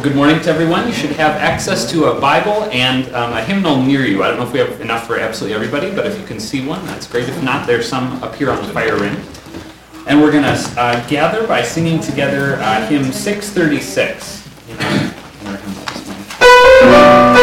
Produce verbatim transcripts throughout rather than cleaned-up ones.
good morning to everyone. You should have access to a Bible and um, a hymnal near you. I don't know if we have enough for absolutely everybody, but if you can see one, that's great. If not, there's some up here on the fire rim. And we're going to uh, gather by singing together uh, hymn six thirty-six. In our, in our hymnal this morning.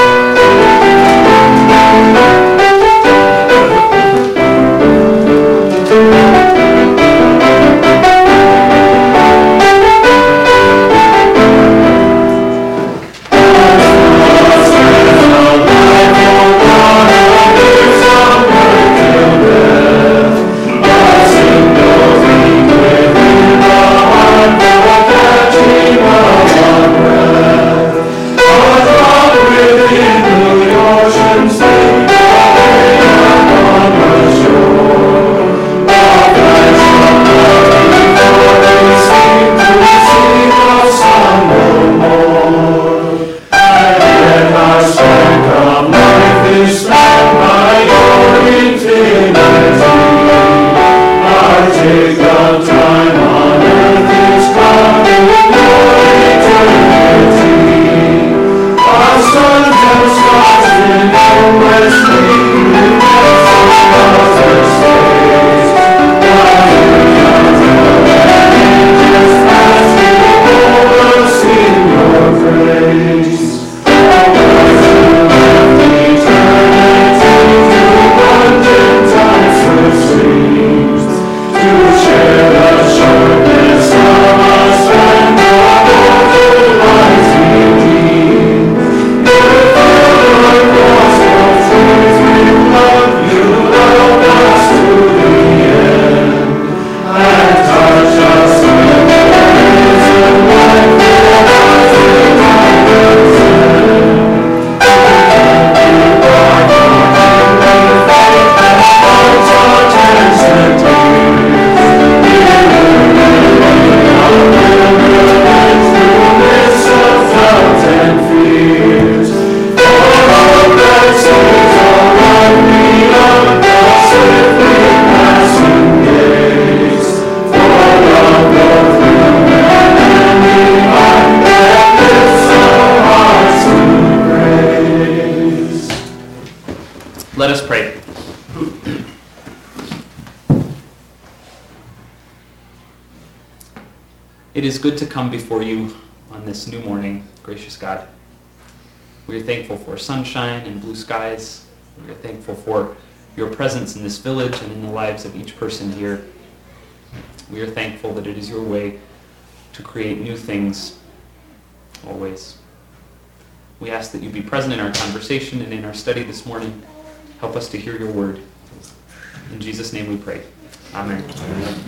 Let us pray. It is good to come before you on this new morning, gracious God. We are thankful for sunshine and blue skies. We are thankful for your presence in this village and in the lives of each person here. We are thankful that it is your way to create new things always. We ask that you be present in our conversation and in our study this morning. Help us to hear your word. In Jesus' name we pray. Amen. Amen.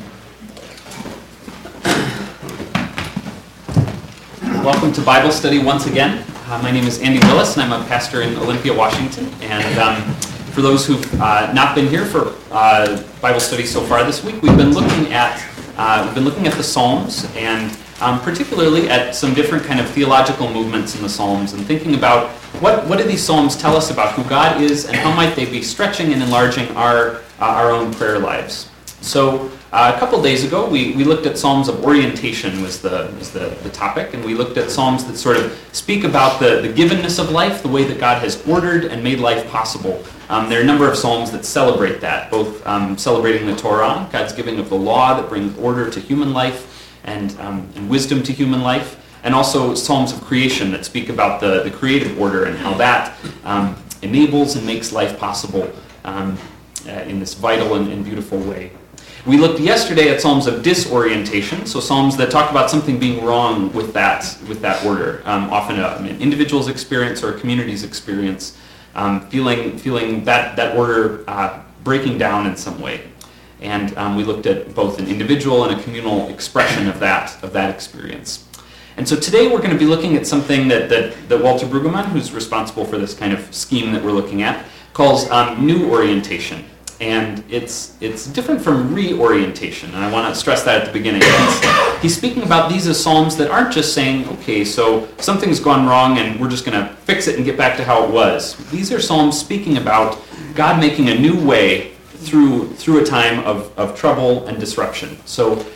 Welcome to Bible study once again. Uh, my name is Andy Willis, and I'm a pastor in Olympia, Washington. And um, for those who've uh, not been here for uh, Bible study so far this week, we've been looking at uh, we've been looking at the Psalms, and um, particularly at some different kind of theological movements in the Psalms, and thinking about What what do these Psalms tell us about who God is, and how might they be stretching and enlarging our uh, our own prayer lives? So uh, a couple days ago, we, we looked at Psalms of orientation was the was the, the topic, and we looked at Psalms that sort of speak about the, the givenness of life, the way that God has ordered and made life possible. Um, there are a number of Psalms that celebrate that, both um, celebrating the Torah, God's giving of the law that brings order to human life and, um, and wisdom to human life, and also Psalms of creation that speak about the, the creative order and how that um, enables and makes life possible um, uh, in this vital and, and beautiful way. We looked yesterday at Psalms of disorientation, so Psalms that talk about something being wrong with that with that order, um, often a, an individual's experience or a community's experience, um, feeling feeling that, that order uh, breaking down in some way. And um, we looked at both an individual and a communal expression of that of that experience. And so today we're going to be looking at something that, that, that Walter Brueggemann, who's responsible for this kind of scheme that we're looking at, calls um, new orientation. And it's it's different from reorientation, and I want to stress that at the beginning. He's, he's speaking about these as psalms that aren't just saying, okay, so something's gone wrong and we're just going to fix it and get back to how it was. These are psalms speaking about God making a new way through through a time of, of trouble and disruption. So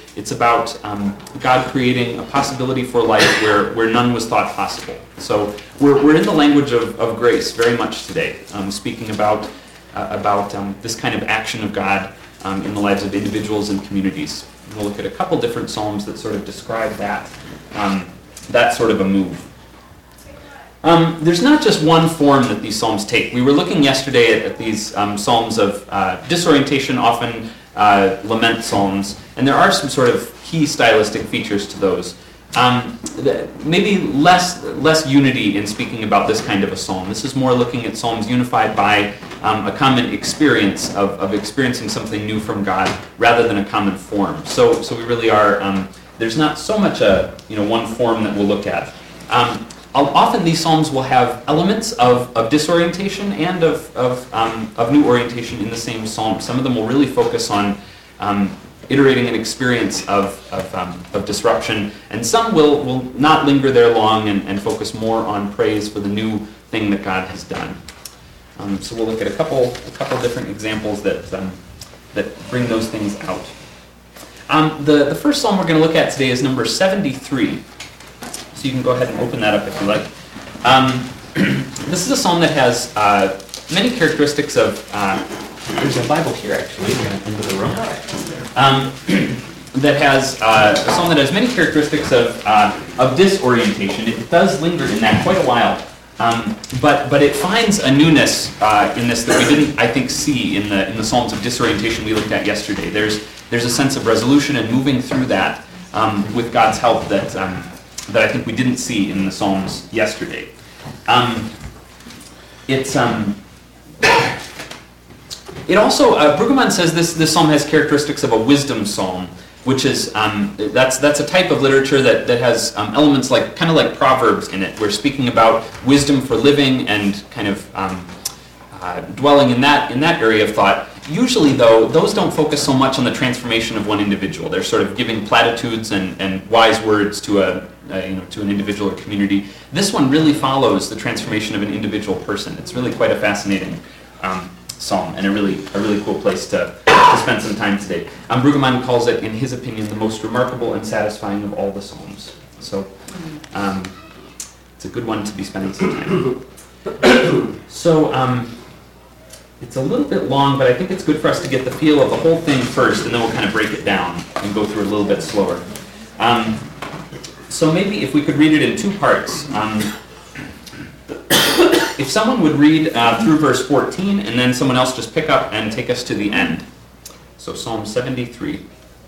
It's about um, God creating a possibility for life where, where none was thought possible. So we're, we're in the language of, of grace very much today, um, speaking about, uh, about um, this kind of action of God um, in the lives of individuals and communities. And we'll look at a couple different psalms that sort of describe that, um, that sort of a move. Um, there's not just one form that these psalms take. We were looking yesterday at, at these um, psalms of uh, disorientation, often uh, lament psalms, and there are some sort of key stylistic features to those. Um, maybe less less unity in speaking about this kind of a psalm. This is more looking at psalms unified by um, a common experience of, of experiencing something new from God rather than a common form. So so we really are, um, there's not so much a you know one form that we'll look at. Um, Often these psalms will have elements of, of disorientation and of, of, um, of new orientation in the same psalm. Some of them will really focus on um, iterating an experience of, of, um, of disruption, and some will, will not linger there long and, and focus more on praise for the new thing that God has done. Um, so we'll look at a couple, a couple different examples that, um, that bring those things out. Um, the, the first psalm we're going to look at today is number seventy-three. So you can go ahead and open that up if you like. Um, this is a psalm that has uh, many characteristics of, uh, there's a Bible here actually, we're going to enter the room, um, that has, uh, a psalm that has many characteristics of, uh, of disorientation. It does linger in that quite a while, um, but, but it finds a newness uh, in this that we didn't, I think, see in the, in the psalms of disorientation we looked at yesterday. There's, there's a sense of resolution and moving through that um, with God's help that um, that I think we didn't see in the Psalms yesterday. Um, it's um, it also uh, Brueggemann says this this psalm has characteristics of a wisdom psalm, which is um, that's that's a type of literature that that has um, elements like kind of like Proverbs in it. We're speaking about wisdom for living and kind of um, uh, dwelling in that in that area of thought. Usually, though, those don't focus so much on the transformation of one individual. They're sort of giving platitudes and, and wise words to a, a you know to an individual or community. This one really follows the transformation of an individual person. It's really quite a fascinating um, psalm and a really a really cool place to, to spend some time today. Um, Brueggemann calls it, in his opinion, the most remarkable and satisfying of all the psalms. So um, it's a good one to be spending some time. So. Um, It's a little bit long, but I think it's good for us to get the feel of the whole thing first, and then we'll kind of break it down and go through it a little bit slower. Um, so maybe if we could read it in two parts. Um, if someone would read uh, through verse fourteen, and then someone else just pick up and take us to the end. So Psalm seventy-three.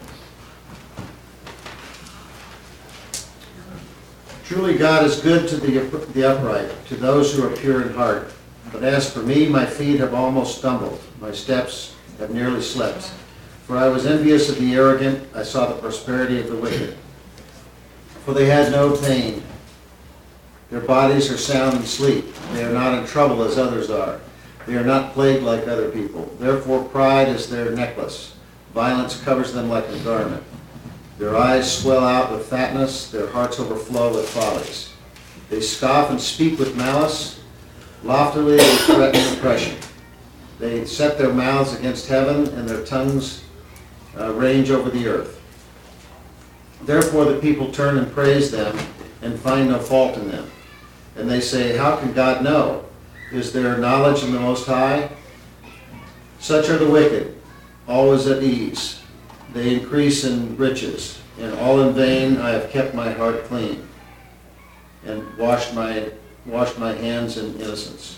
Truly God is good to the, the upright, to those who are pure in heart. But as for me, my feet have almost stumbled. My steps have nearly slipped. For I was envious of the arrogant. I saw the prosperity of the wicked. For they had no pain. Their bodies are sound in sleep. They are not in trouble as others are. They are not plagued like other people. Therefore pride is their necklace. Violence covers them like a garment. Their eyes swell out with fatness. Their hearts overflow with follies. They scoff and speak with malice. Loftily they threaten oppression. They set their mouths against heaven, and their tongues uh, range over the earth. Therefore the people turn and praise them, and find no fault in them. And they say, how can God know? Is there knowledge in the Most High? Such are the wicked, always at ease. They increase in riches, and all in vain I have kept my heart clean, and washed my washed my hands in innocence.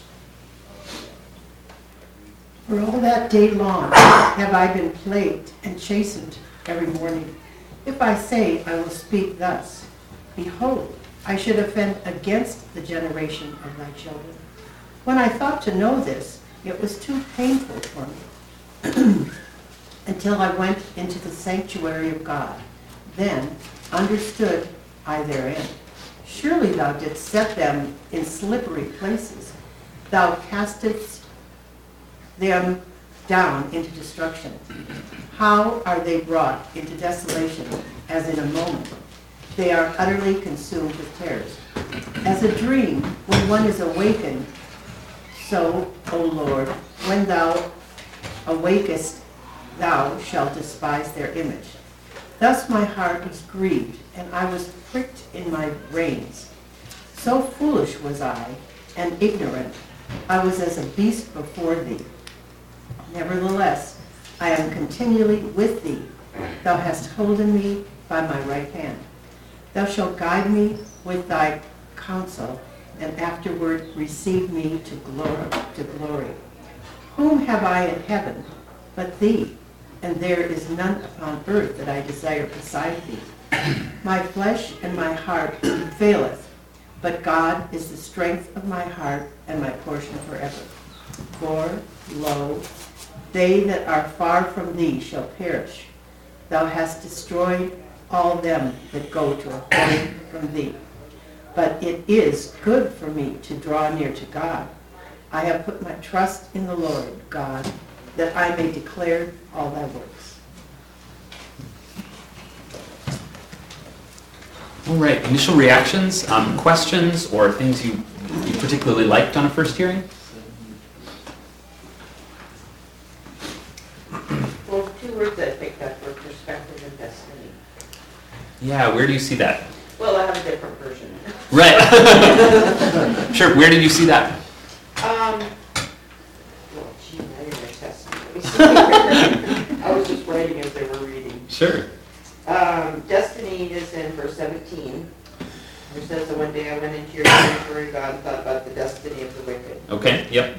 For all that day long have I been plagued and chastened every morning. If I say, I will speak thus, behold, I should offend against the generation of thy children. When I thought to know this, it was too painful for me, until I went into the sanctuary of God. Then understood I therein. Surely thou didst set them in slippery places. Thou castest them down into destruction. How are they brought into desolation as in a moment? They are utterly consumed with terrors. As a dream, when one is awakened, so, O Lord, when thou awakest, thou shalt despise their image. Thus my heart was grieved, and I was pricked in my reins. So foolish was I, and ignorant. I was as a beast before thee. Nevertheless, I am continually with thee. Thou hast holden me by my right hand. Thou shalt guide me with thy counsel, and afterward receive me to glory. To glory. Whom have I in heaven but thee? And there is none upon earth that I desire beside thee. My flesh and my heart faileth, but God is the strength of my heart and my portion forever. For, lo, they that are far from thee shall perish. Thou hast destroyed all them that go to a home from thee. But it is good for me to draw near to God. I have put my trust in the Lord God, that I may declare all thy works. All right, initial reactions, um, questions, or things you, you particularly liked on a first hearing? Well, two words I picked up were perspective and destiny. Yeah, where do you see that? Well, I have a different version. Right. Sure, where did you see that? Um, well, gee, I didn't have testimony. Let me see. I was just writing as they were reading. Sure. Um, destiny is in verse seventeen, which says that one day I went into your sanctuary, God, and thought about the destiny of the wicked. Okay, yep.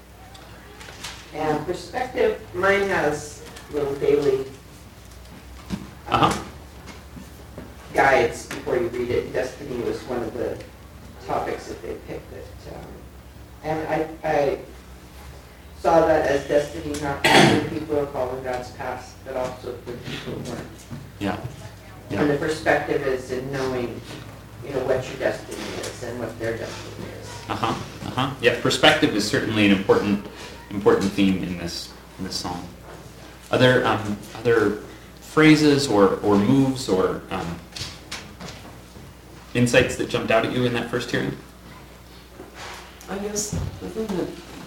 And perspective, mine has little daily um, Uh-huh. guides before you read it. Destiny was one of the topics that they picked. That, um, and I, I saw that as destiny, not only people are following God's path, but also the people who weren't. Yeah. And Yeah. the perspective is in knowing, you know, what your destiny is and what their destiny is. Uh-huh. Uh-huh. Yeah, perspective is certainly an important important theme in this in this song. Other um, other phrases or, or moves or um, insights that jumped out at you in that first hearing? I guess the thing that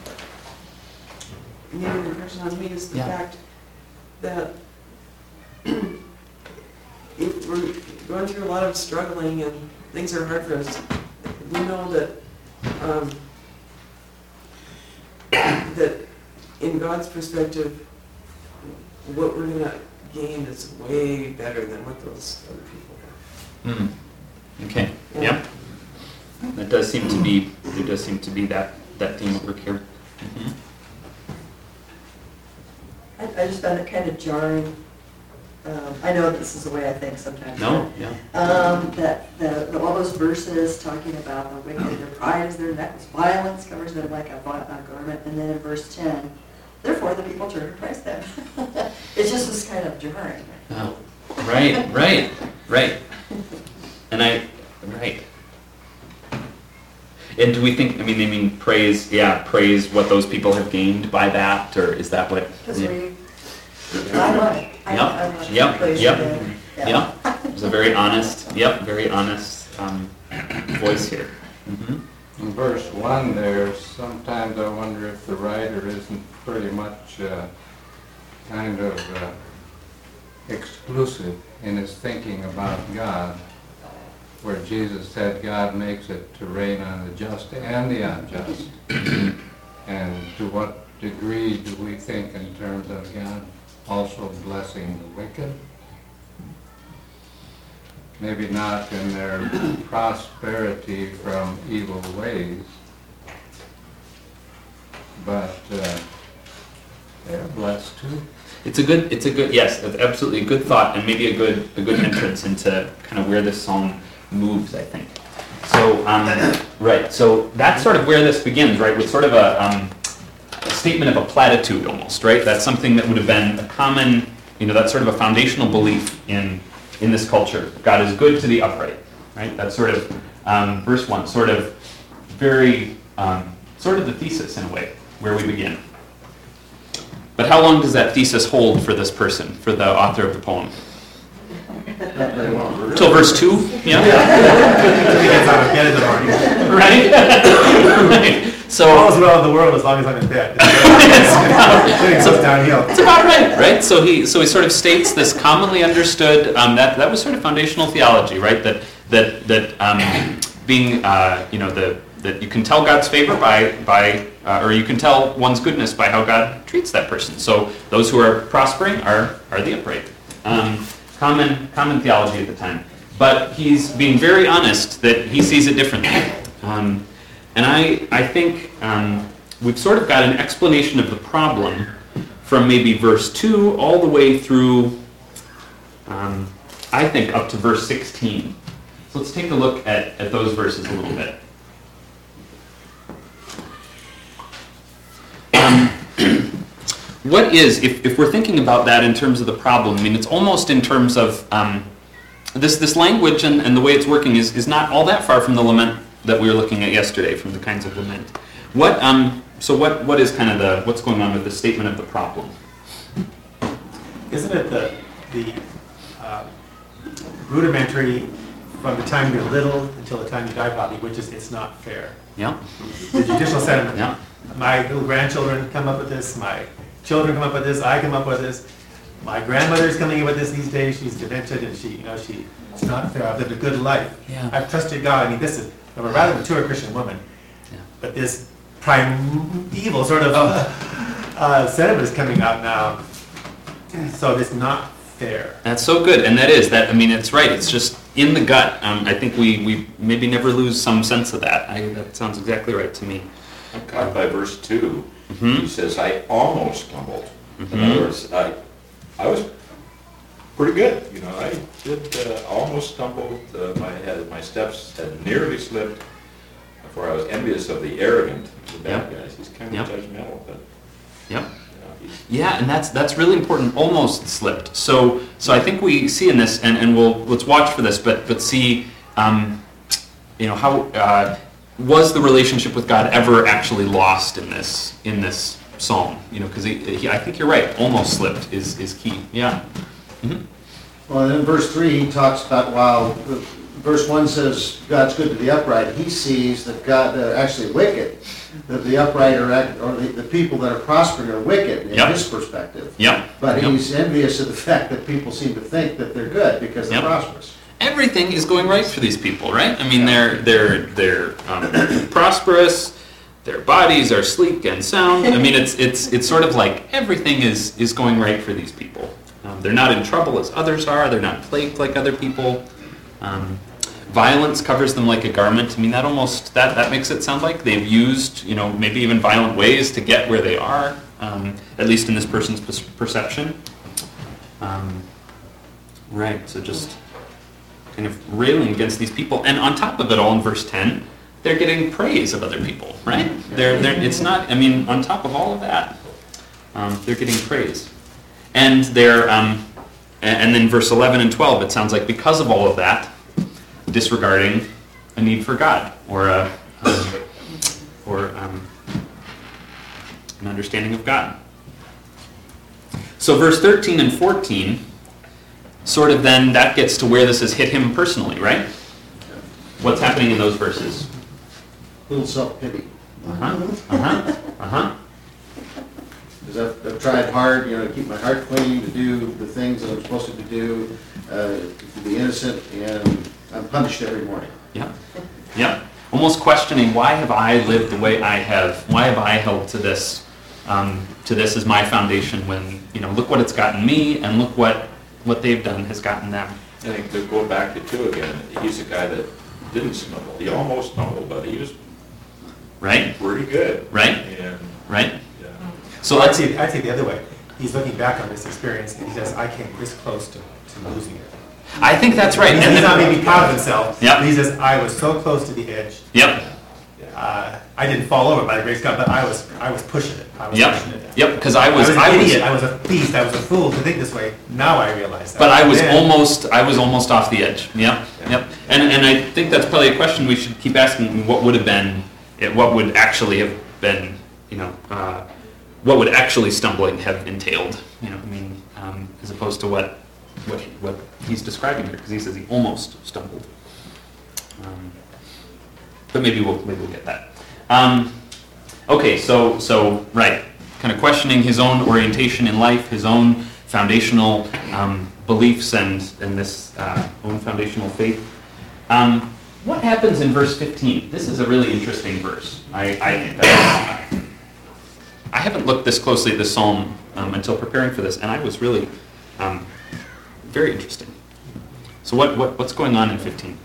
made an impression on me is the Yeah. fact that if we're going through a lot of struggling and things are hard for us, we know that um, that in God's perspective, what we're going to gain is way better than what those other people have. Mm. Okay. Yeah. Yep. That does seem to be there does seem to be that that theme at work here. Mm-hmm. I, I just found it kind of jarring. Um, I know this is the way I think sometimes. No. Yeah. Um, that the, the all those verses talking about the wicked, their pride is their necklace, violence covers them like a, a garment, and then in verse ten, therefore the people turn to praise them. It just was kind of jarring. Oh. Right. Right. Right. And I. Right. And do we think? I mean, they mean praise. Yeah, praise what those people have gained by that, or is that what? Because yeah. we, I want it. I, Yep, I want yep, to praise yep. them. Yep. It was a very honest. Yep. Very honest um, voice here. Mm-hmm. In verse one there, sometimes I wonder if the writer isn't pretty much uh, kind of uh, exclusive in his thinking about God, where Jesus said God makes it to rain on the just and the unjust. And to what degree do we think in terms of God also blessing the wicked? Maybe not in their prosperity from evil ways, but uh, they're blessed too. It's a good. It's a good. Yes, it's absolutely a good thought, and maybe a good a good entrance into kind of where this song moves, I think. So um, right. So that's sort of where this begins, right? With sort of a, um, a statement of a platitude, almost, right? That's something that would have been a common, you know, that's sort of a foundational belief in in this culture. God is good to the upright, right? That's sort of um, verse one, sort of very um, sort of the thesis in a way where we begin. But how long does that thesis hold for this person, for the author of the poem? Till verse two? Yeah? Right? Right. So all's well in the world as long as I'm in bed. Then it goes downhill. it's about right, right? So he so he sort of states this commonly understood um, that that was sort of foundational theology, right? That that that um, being uh, you know the that you can tell God's favor by by uh, or you can tell one's goodness by how God treats that person. So those who are prospering are are the upright. Um, common common theology at the time, but he's being very honest that he sees it differently. Um, And I, I think um, we've sort of got an explanation of the problem from maybe verse two all the way through, um, I think, up to verse sixteen. So let's take a look at, at those verses a little bit. Um, what is, if, if we're thinking about that in terms of the problem, I mean, it's almost in terms of um, this, this language and, and the way it's working is, is not all that far from the lament that we were looking at yesterday, from the kinds of lament. What um so what what is kind of the what's going on with the statement of the problem? Isn't it the the uh, rudimentary from the time you're little until the time you die, probably, which is it's not fair. Yeah. The judicial sentiment. Yeah. My little grandchildren come up with this. My children come up with this. I come up with this. My grandmother's coming in with this these days. She's demented, and she, you know, she. It's not fair. I've lived a good life. Yeah. I've trusted God. I mean, this is. I'm a rather mature Christian woman, Yeah. but this primeval sort of uh, uh, sentiment is coming out now. So it's not fair. That's so good, and that is that. I mean, it's right. It's just in the gut. Um, I think we, we maybe never lose some sense of that. I, that sounds exactly right to me. I'm caught by verse two. Mhm. He says, "I almost stumbled." In Mhm. other words, I, I was pretty good. You know, I did uh, almost stumbled. Uh, my head, my steps had nearly slipped. For I was envious of the arrogant, the bad Yep. guys. He's kind Yep. of judgmental, but Yep. you know, he's Yeah, and that's that's really important. Almost slipped. So so I think we see in this, and, and we'll let's watch for this, but but see, um, you know, how uh, was the relationship with God ever actually lost in this in this psalm? You know, because I think you're right. Almost slipped is is key. Yeah. Mm-hmm. Well, and in verse three, he talks about while verse one says God's good to the upright, he sees that God, they're actually wicked, that the upright are, act- or the, the people that are prospering are wicked in Yep. his perspective. Yep. But Yep. he's envious of the fact that people seem to think that they're good because they're Yep. prosperous. Everything is going right for these people, right? I mean, they're they're they're um, prosperous. Their bodies are sleek and sound. I mean, it's it's it's sort of like everything is is going right for these people. Um, they're not in trouble as others are. They're not plagued like other people. Um, violence covers them like a garment. I mean, that almost that that makes it sound like they've used, you know, maybe even violent ways to get where they are. Um, at least in this person's per- perception. Um, right. So just kind of railing against these people, and on top of it all, in verse ten, they're getting praise of other people, right? They're, they're, it's not, I mean, on top of all of that, um, they're getting praise. And they're, um, and, and then verse eleven and twelve, it sounds like because of all of that, disregarding a need for God, or a, um, or um, an understanding of God. So verse thirteen and fourteen, sort of then, that gets to where this has hit him personally, right? What's happening in those verses? A little self-pity. Uh-huh, uh-huh, uh-huh. Because I've, I've tried hard, you know, to keep my heart clean, to do the things that I'm supposed to do, uh, to be innocent, and I'm punished every morning. Yeah, yeah. Almost questioning, why have I lived the way I have? Why have I held to this, um, to this as my foundation when, you know, look what it's gotten me, and look what, what they've done has gotten them. I think to go back to two again, he's a guy that didn't stumble. He almost stumbled, but he was Right? pretty good. Right? And, Right? yeah. So I'd let's, say, I'd say the other way. He's looking back on this experience and he says, I came this close to, to losing it. I think that's right. He's, And he's not then, maybe proud of himself. Yep. But he says, I was so close to the edge. yep, Uh, I didn't fall over by the grace of God, but I was I was pushing it. I was yep, pushing it. yep, because I I was, was an I was, idiot. I was a beast. I was a fool to think this way. Now I realize that. but I was Then- almost, I was almost off the edge. Yep, yep. And, and I think that's probably a question we should keep asking, what would have been, it- what would actually have been, you know, uh, what would actually stumbling have entailed? You know, I mean, um, as opposed to what, what, what he's describing here, because he says he almost stumbled. Um, But maybe we'll, maybe we'll get that. Um, Okay, so, so, right, kind of questioning his own orientation in life, his own foundational um, beliefs and, and this uh, own foundational faith. Um, what happens in verse fifteen? This is a really interesting verse. I, I, I haven't looked this closely at this psalm um, until preparing for this, and I was really um, very interesting. So what, what what's going on in fifteen?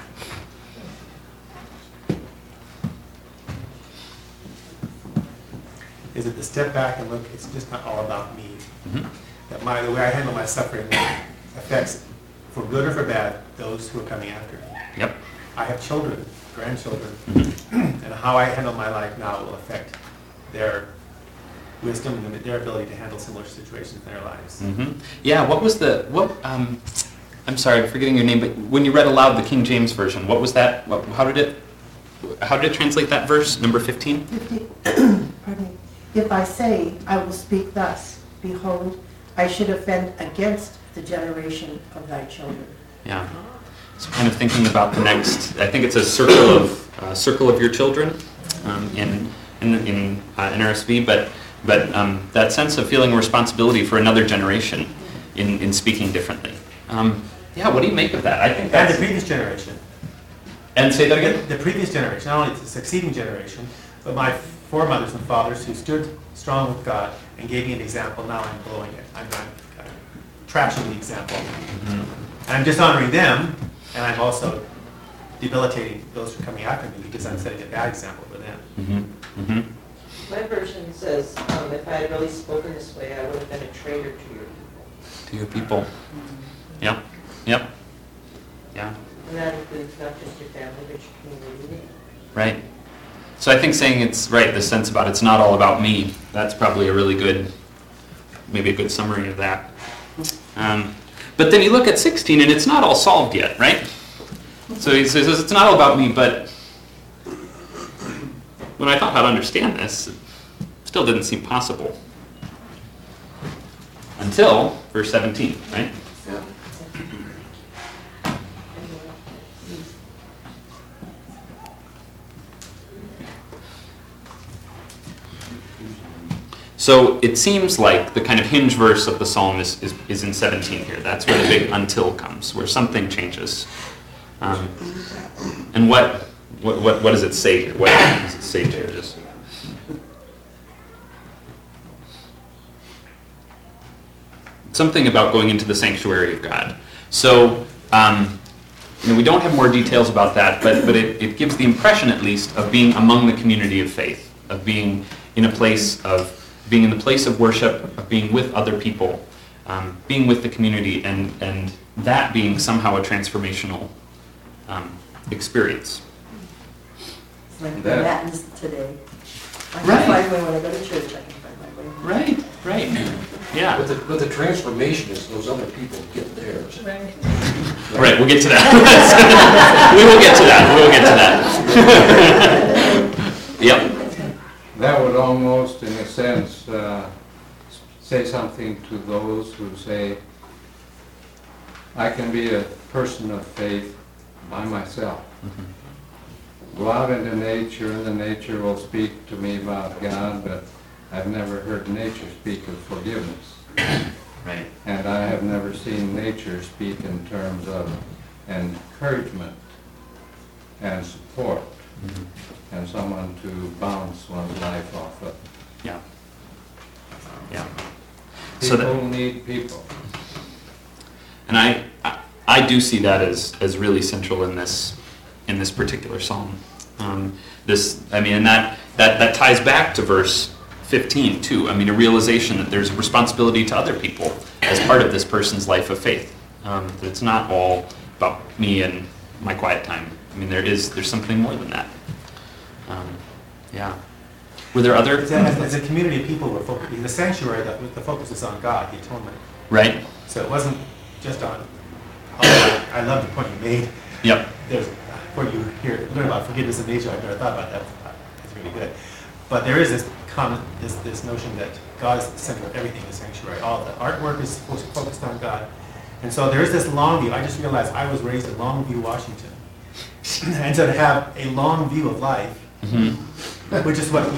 Is it to step back and look, it's just not all about me. Mm-hmm. That my, the way I handle my suffering affects, for good or for bad, those who are coming after me. Yep. I have children, grandchildren, Mm-hmm. and how I handle my life now will affect their wisdom and their ability to handle similar situations in their lives. Mm-hmm. Yeah, what was the, what, um, I'm sorry, I'm forgetting your name, but when you read aloud the King James Version, what was that, what, how did it, how did it translate that verse, number fifteen? Pardon me. If I say, I will speak thus, behold, I should offend against the generation of thy children. Yeah. So kind of thinking about the next, I think it's a circle of, uh, circle of your children um, in, in, in uh, N R S V, but, but um, that sense of feeling responsibility for another generation in, in speaking differently. Um, yeah, what do you make of that? I think And that's... the previous generation. And say that again? The previous generation, not only the succeeding generation, but my foremothers and fathers who stood strong with God and gave me an example. Now I'm blowing it. I'm, I'm, I'm trashing the example. Mm-hmm. And I'm dishonoring them, and I'm also debilitating those who are coming after me because I'm setting a bad example for them. Mm-hmm. Mm-hmm. My version says, um, if I had really spoken this way, I would have been a traitor to your people. To your people. Yep. Yep. Yeah. And that includes not just your family, but your community. Right. So I think saying it's right, the sense about it's not all about me, that's probably a really good, maybe a good summary of that. Um, but then you look at sixteen and it's not all solved yet, right? So he says it's not all about me, but when I thought how to understand this, it still didn't seem possible. Until verse seventeen, right? So it seems like the kind of hinge verse of the psalm is, is, is in seventeen here. That's where the big until comes, where something changes. Um, and what, what, what, what does it say here? What does it say changes? Something about going into the sanctuary of God. So, um, you know, we don't have more details about that, but, but it, it gives the impression, at least, of being among the community of faith, of being in a place of being in the place of worship, of being with other people, um, being with the community, and, and that being somehow a transformational um, experience. It's like the That- matins today. I can Right. find my when I go to church, I can find my way. Right, right. Yeah. But the, but the transformation is those other people get theirs. Right, we'll get to that. We will get to that. We will get to that. Yep. That would almost, in a sense, uh, say something to those who say, I can be a person of faith by myself. Go out into nature, and the nature will speak to me about God, but I've never heard nature speak of forgiveness. Right. And I have never seen nature speak in terms of encouragement and support, Mm-hmm. and someone to bounce one's life off of. Yeah. Yeah. So that, People need people. and I, I, I do see that as, as really central in this, in this particular psalm. Um, this, I mean, and that, that, that ties back to verse fifteen too. I mean, a realization that there's a responsibility to other people as part of this person's life of faith. Um, that it's not all about me and my quiet time. I mean, there is, there's something more than that. Um, yeah. Were there other? As a, as a community of people, we're focused, in the sanctuary, the, the focus is on God, the atonement. Right. So it wasn't just on, oh, I love the point you made. Yep. There's, when you hear, learn about forgiveness and nature, I've never thought about that. It's really good. But there is this common, this, this notion that God is the center of everything in the sanctuary. All the artwork is focused on God. And so there is this long view. I just realized I was raised in Longview, Washington. And so to have a long view of life, Mm-hmm. which is what you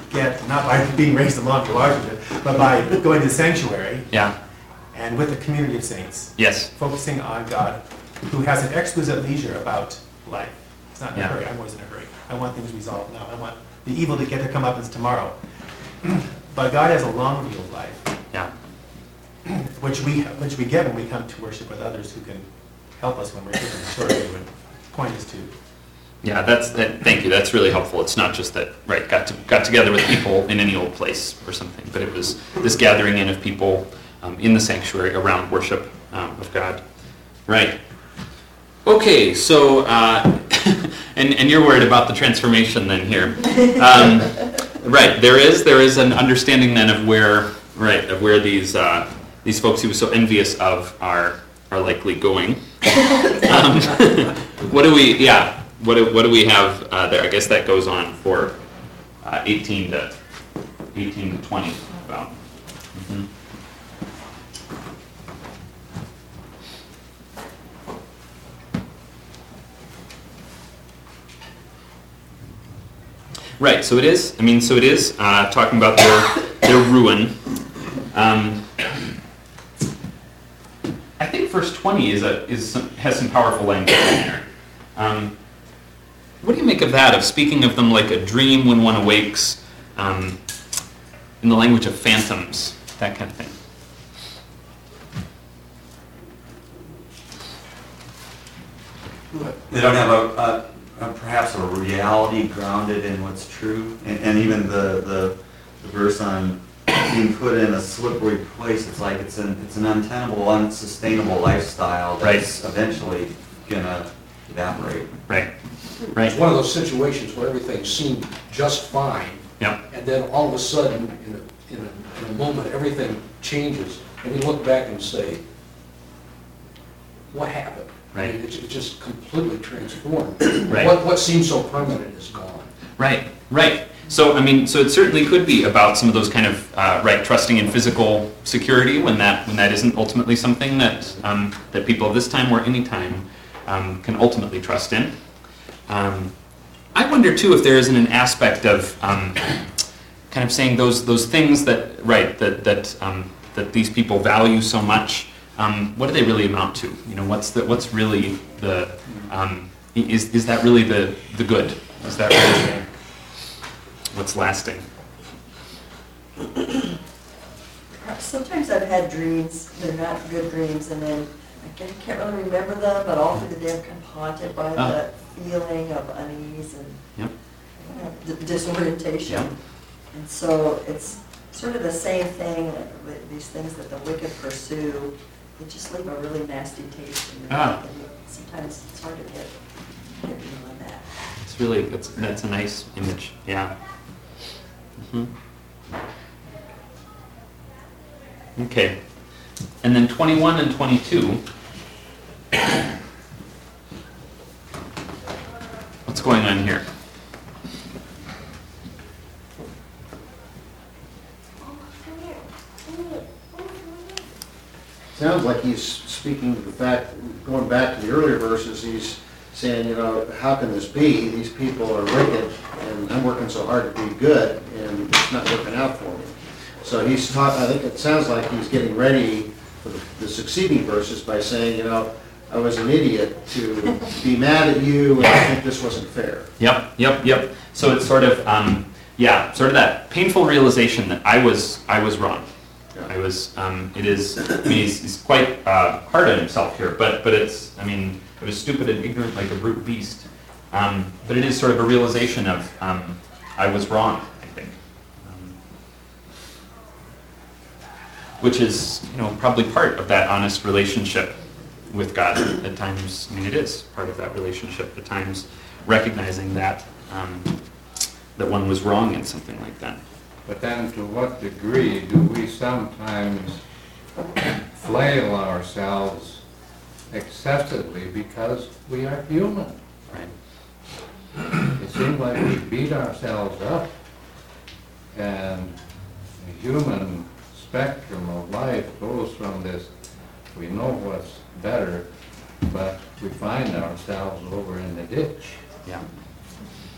get, not by being raised in Longview, Washington, but by going to the sanctuary Yeah. and with a community of saints, Yes. focusing on God, who has an exquisite leisure about life. It's not in a Yeah. hurry. I'm always in a hurry. I want things resolved now. I want the evil to get to come up as tomorrow. But God has a long view of life, Yeah. which we which we get when we come to worship with others who can help us when we're given the short view and point us to. Yeah, that's, that, thank you, that's really helpful. It's not just that, right, got to, got together with people in any old place or something, but it was this gathering in of people um, in the sanctuary around worship um, of God. Right. Okay, so, uh, and, and you're worried about the transformation then here. Um, right, there is, there is an understanding then of where, right, of where these, uh, these folks he was so envious of are, are likely going. Um, what do we, yeah. What do, what do we have uh, there? I guess that goes on for uh, eighteen to eighteen to twenty about. Mm-hmm. Right. So it is. I mean, so it is uh, talking about their their ruin. Um, I think verse twenty is a is some, has some powerful language in there. Um, What do you make of that, of speaking of them like a dream when one awakes, um, in the language of phantoms, that kind of thing? They don't have a, a, a perhaps a reality grounded in what's true, and, and even the, the the verse on being put in a slippery place. It's like it's an it's an untenable, unsustainable lifestyle that's Right. eventually gonna evaporate. Right. Right. It's one of those situations where everything seemed just fine, Yep. and then all of a sudden, in a, in a, in a moment, everything changes, and you look back and say, what happened? Right. I mean, It's it's just completely transformed. Right. What, what seemed so permanent is gone. Right. Right. So I mean, so it certainly could be about some of those kind of uh, right trusting in physical security when that when that isn't ultimately something that um, that people of this time or any time um, can ultimately trust in. Um, I wonder too if there isn't an aspect of um, kind of saying those those things that right that that um, that these people value so much. Um, what do they really amount to? You know, what's the what's really the um, is is that really the the good? Is that really what's lasting? Sometimes I've had dreams, they're not good dreams, and then I can't can't really remember them, but all through the day I'm kind of haunted by Ah. that feeling of unease and Yep. uh, d- disorientation. Yep. And so it's sort of the same thing, uh, with these things that the wicked pursue, they just leave a really nasty taste in your Ah. mouth. And you- sometimes it's hard to get, get beyond that. It's really that's that's a nice image. Yeah. hmm Okay. And then twenty-one and twenty-two. What's going on here? Sounds like he's speaking to the fact, going back to the earlier verses, he's saying, you know, how can this be? These people are wicked, and I'm working so hard to be good, and it's not working out for me. So he's taught, I think it sounds like he's getting ready for the- the succeeding verses by saying, you know, I was an idiot to be mad at you, and I think this wasn't fair. Yep, yep, yep. So it's sort of, um, yeah, sort of that painful realization that I was, I was wrong. I was, um, it is, I mean, he's, he's quite uh, hard on himself here, but, but it's, I mean, I was stupid and ignorant like a brute beast. Um, but it is sort of a realization of, um, I was wrong, I think. Um, which is, you know, probably part of that honest relationship with God at times. I mean, it is part of that relationship at times, recognizing that, um, that one was wrong in something like that. But then to what degree do we sometimes flail ourselves excessively because we are human? Right. It seems like we beat ourselves up, and the human spectrum of life goes from this, we know what's better, but we find ourselves over in the ditch. Yeah.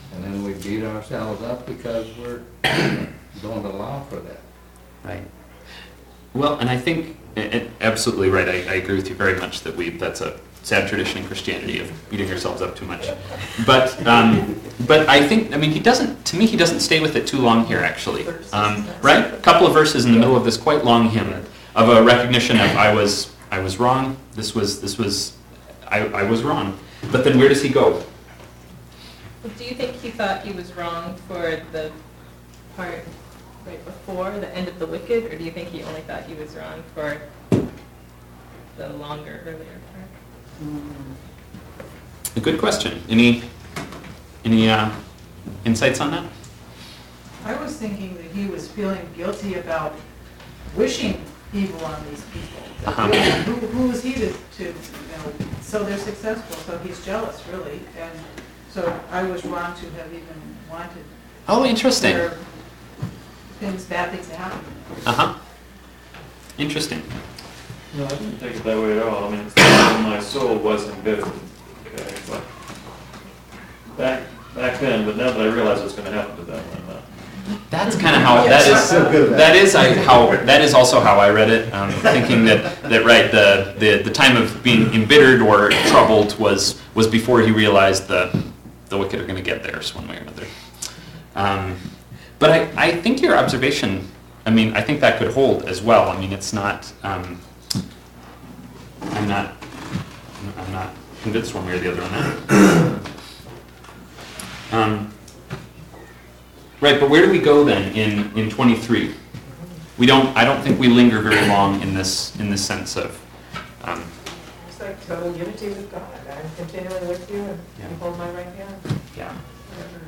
And then we beat ourselves up because we're, don't allow for that. Right. Well, and I think, a- a- absolutely right, I, I agree with you very much that we, that's a sad tradition in Christianity of beating ourselves up too much. But, um, but I think, I mean, he doesn't, to me, he doesn't stay with it too long here, actually. Um, right? A couple of verses in the middle of this quite long hymn of a recognition of I was, I was wrong, this was, this was, I, I was wrong. But then where does he go? Well, do you think he thought he was wrong for the part right before the end of the wicked, or do you think he only thought he was wrong for the longer, earlier part? A good question. Any, any uh, insights on that? I was thinking that he was feeling guilty about wishing evil on these people. Uh-huh. Who, who was he to, to, you know, so they're successful, so he's jealous, really, and so I was wrong to have even wanted Oh, interesting. their things, bad things to happen. Uh-huh. Interesting. No, I didn't take it that way at all. I mean, it's not that my soul was embittered. Okay, but back back then, but now that I realize what's going to happen to them, I'm not. That's kind of how that is. So good at that. That is I, how that is also how I read it. Um, thinking that, that right the, the the time of being embittered or troubled was was before he realized the the wicked are going to get theirs one way or another. Um, but I, I think your observation. I mean, I think that could hold as well. I mean, it's not. Um, I'm not. I'm not convinced one way or the other on that. Um, Right, but where do we go then in, in twenty-three? We don't. I don't think we linger very long in this in this sense of. Um, It's like total unity with God. I'm continuing with you and Yeah. you hold my right hand. yeah. Whatever.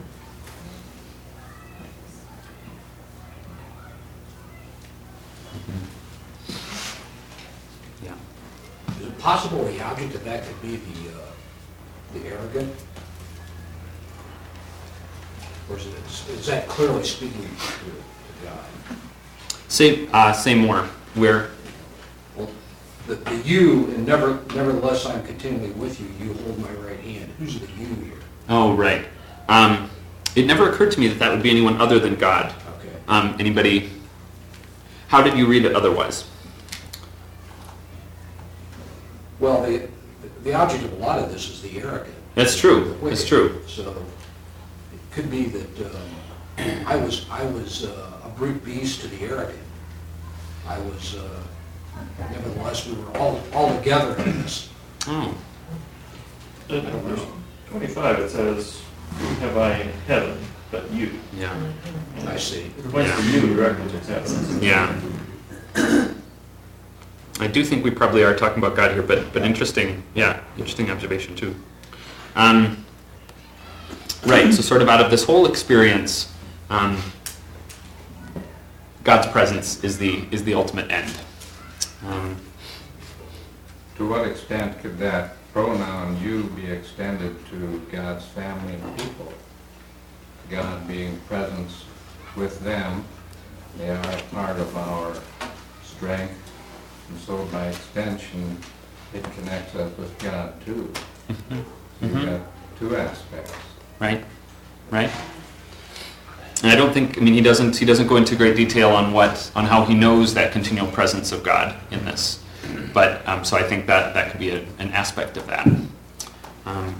Yeah. Is it possible the object of that could be the, uh, the arrogant? Or is it, is that clearly speaking to, to God? Say uh, say more. Where? Well, the, the you, and never, nevertheless I'm continually with you, you hold my right hand. Who's the you here? Oh, right. Um, it never occurred to me that that would be anyone other than God. Okay. Um, anybody? How did you read it otherwise? Well, the, the object of a lot of this is the arrogant. That's true. The wicked. That's true. So it could be that um, I was I was uh, a brute beast to the arrogant. I was, uh, nevertheless, we were all all together in this. Oh. In verse twenty-five, it says, "Who have I in heaven but you?" Yeah. I see. It points to you directly to heaven. Yeah. I do think we probably are talking about God here, but but interesting, yeah, interesting observation too. Um, right, so sort of out of this whole experience, um, God's presence is the is the ultimate end. Um, To what extent could that pronoun you be extended to God's family and people? God being present with them, they are part of our strength, and so by extension, it connects us with God too. You've Mhm. got two aspects. right, right. And I don't think, I mean, he doesn't he doesn't go into great detail on what on how he knows that continual presence of God in this, but um, so I think that that could be a, an aspect of that. Um,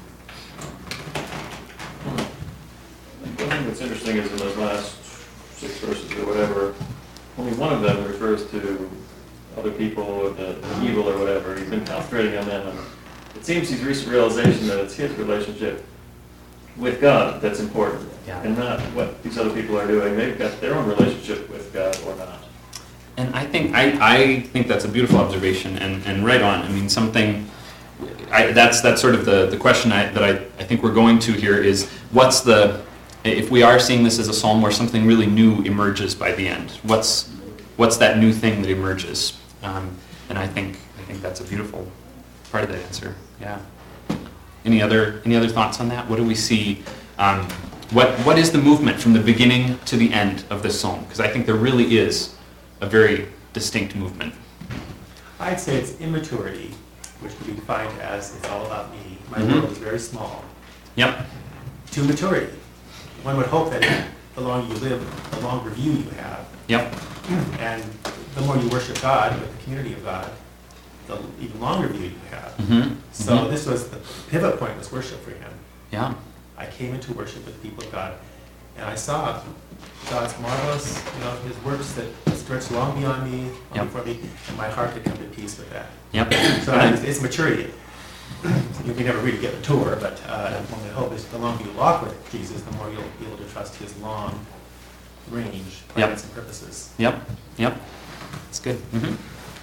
One thing that's interesting is in those last six verses or whatever, only one of them refers to other people or the, the evil or whatever. He's been concentrating on them, and it seems he's reached a realization that it's his relationship with God that's important, Yeah. and not what these other people are doing. They've got their own relationship with God or not. And I think I, I think that's a beautiful observation and, and right on. I mean, something I, that's that's sort of the, the question I, that I, I think we're going to here is what's the if we are seeing this as a psalm where something really new emerges by the end, what's what's that new thing that emerges? Um, and I think I think that's a beautiful part of that answer. Yeah. Any other any other thoughts on that? What do we see? Um, what what is the movement from the beginning to the end of this psalm? Because I think there really is a very distinct movement. I'd say it's immaturity, which could be defined as it's all about me. My Mhm. world is very small. Yep. To maturity, one would hope that the longer you live, the longer view you have. Yep. And the more you worship God with the community of God, the even longer view you have. Mm-hmm. So Mm-hmm. this was the pivot point was worship for him. Yeah. I came into worship with the people of God, and I saw God's marvelous, you know, His works that stretched long beyond me, long Yep. before me, and my heart had come to peace with that. Yep. So it's, it's maturity. You can never really get mature, but uh, one would hope is the longer you walk with Jesus, the more you'll be able to trust His long range plans and purposes. Yep. Yep. It's good. Mm-hmm.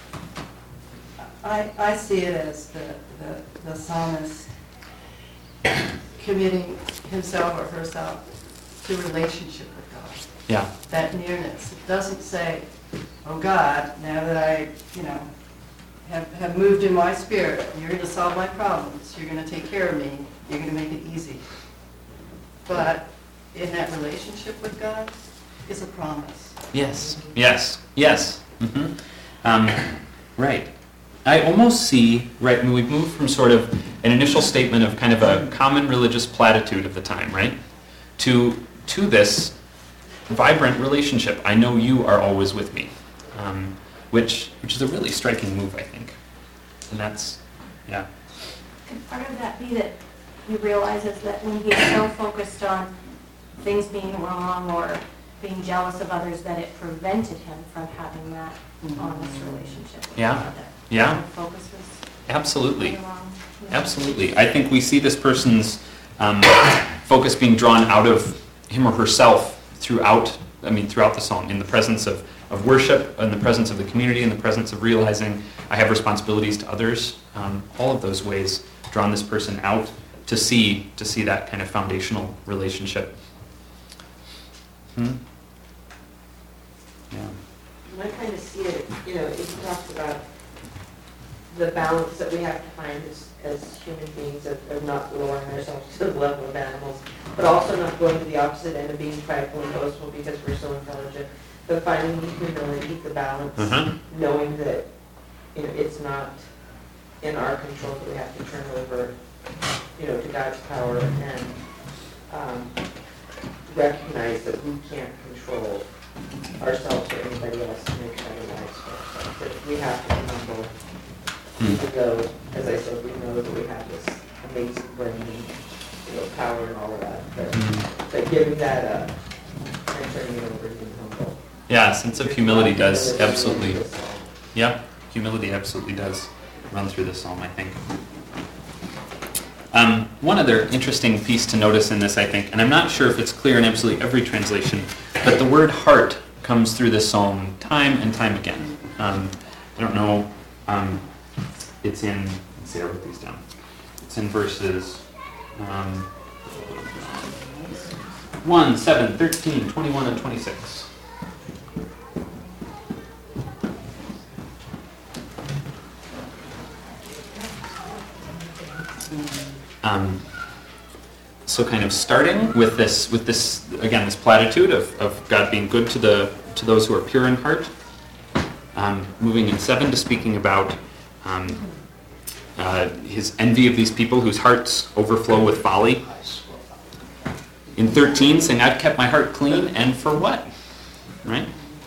I, I see it as the, the, the psalmist committing himself or herself to relationship with God. Yeah. That nearness. It doesn't say, oh God, now that I, you know, have, have moved in my spirit, you're going to solve my problems, you're going to take care of me, you're going to make it easy. But in that relationship with God is a promise. Yes. Yes. Yes. Mm-hmm. Um, right. I almost see, right, when we've moved from sort of an initial statement of kind of a common religious platitude of the time, right, to to this vibrant relationship. I know you are always with me, um, which which is a really striking move, I think. And that's, yeah. Could part of that be that he realizes that when he's so focused on things being wrong or being jealous of others, that it prevented him from having that honest relationship with Yeah. God? That Yeah. focus was Absolutely. wrong. Absolutely. I think we see this person's um, focus being drawn out of him or herself throughout, I mean, throughout the psalm, in the presence of, of worship, in the presence of the community, in the presence of realizing I have responsibilities to others. Um, all of those ways drawn this person out to see, to see that kind of foundational relationship. Hmm? Yeah. And I kind of see it, you know, it talks about the balance that we have to find as, as human beings of, of not lowering ourselves to the level of animals, but also not going to the opposite end of being prideful and boastful because we're so intelligent, but finding the humility, the balance, Uh-huh. knowing that, you know, it's not in our control, that we have to turn over, you know, to God's power and um, recognize that we can't control ourselves or anybody else to make better lives for ourselves. That we have to be humble, even though, as I said, we know that we have this amazing brain and, you know, power and all of that. But, but giving that up and turning it over to being humble. Yeah, a sense of humility does, absolutely. Yep, humility absolutely does run through the psalm, I think. Um, one other interesting piece to notice in this, I think, and I'm not sure if it's clear in absolutely every translation, but the word heart comes through this psalm time and time again. Um, I don't know, um, it's in, let's see, I wrote these down. It's in verses um, one, seven, thirteen, twenty-one, and twenty-six. Um, so kind of starting with this, with this again, this platitude of, of God being good to the to those who are pure in heart. Um, moving in seven to speaking about um, uh, his envy of these people whose hearts overflow with folly. In thirteen, saying, "I've kept my heart clean, and for what?" Right.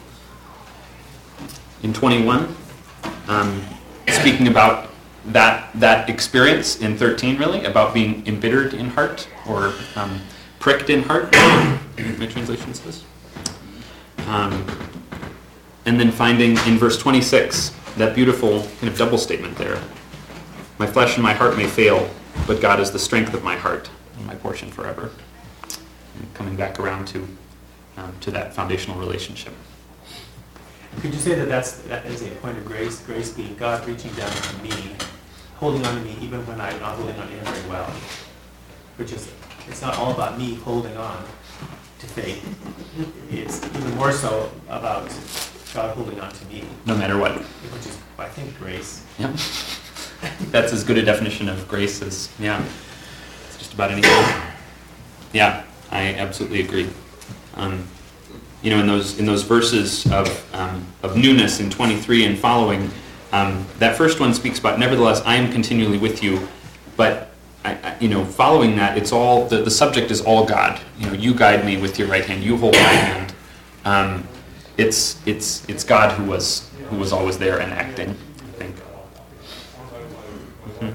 In twenty-one, um, speaking about that that experience in thirteen, really, about being embittered in heart, or um, pricked in heart, my translation says. Um, and then finding in verse twenty-six, that beautiful kind of double statement there. My flesh and my heart may fail, but God is the strength of my heart and my portion forever. And coming back around to um, to that foundational relationship. Could you say that that's, that is a point of grace, grace being God reaching down to me, holding on to me even when I'm not holding on to Him very well? Which is, it's not all about me holding on to faith. It's even more so about God holding on to me. No matter what. Which is, I think, grace. Yep. That's as good a definition of grace as, yeah, it's just about anything. Yeah, I absolutely agree. Um, you know, in those in those verses of um, of newness in twenty-three and following, um, that first one speaks about, nevertheless, I am continually with you, but I, I, you know, following that, it's all, the, the subject is all God. You know, you guide me with your right hand, you hold my hand. Um, it's, it's, it's God who was, who was always there and acting, I think. Mm-hmm.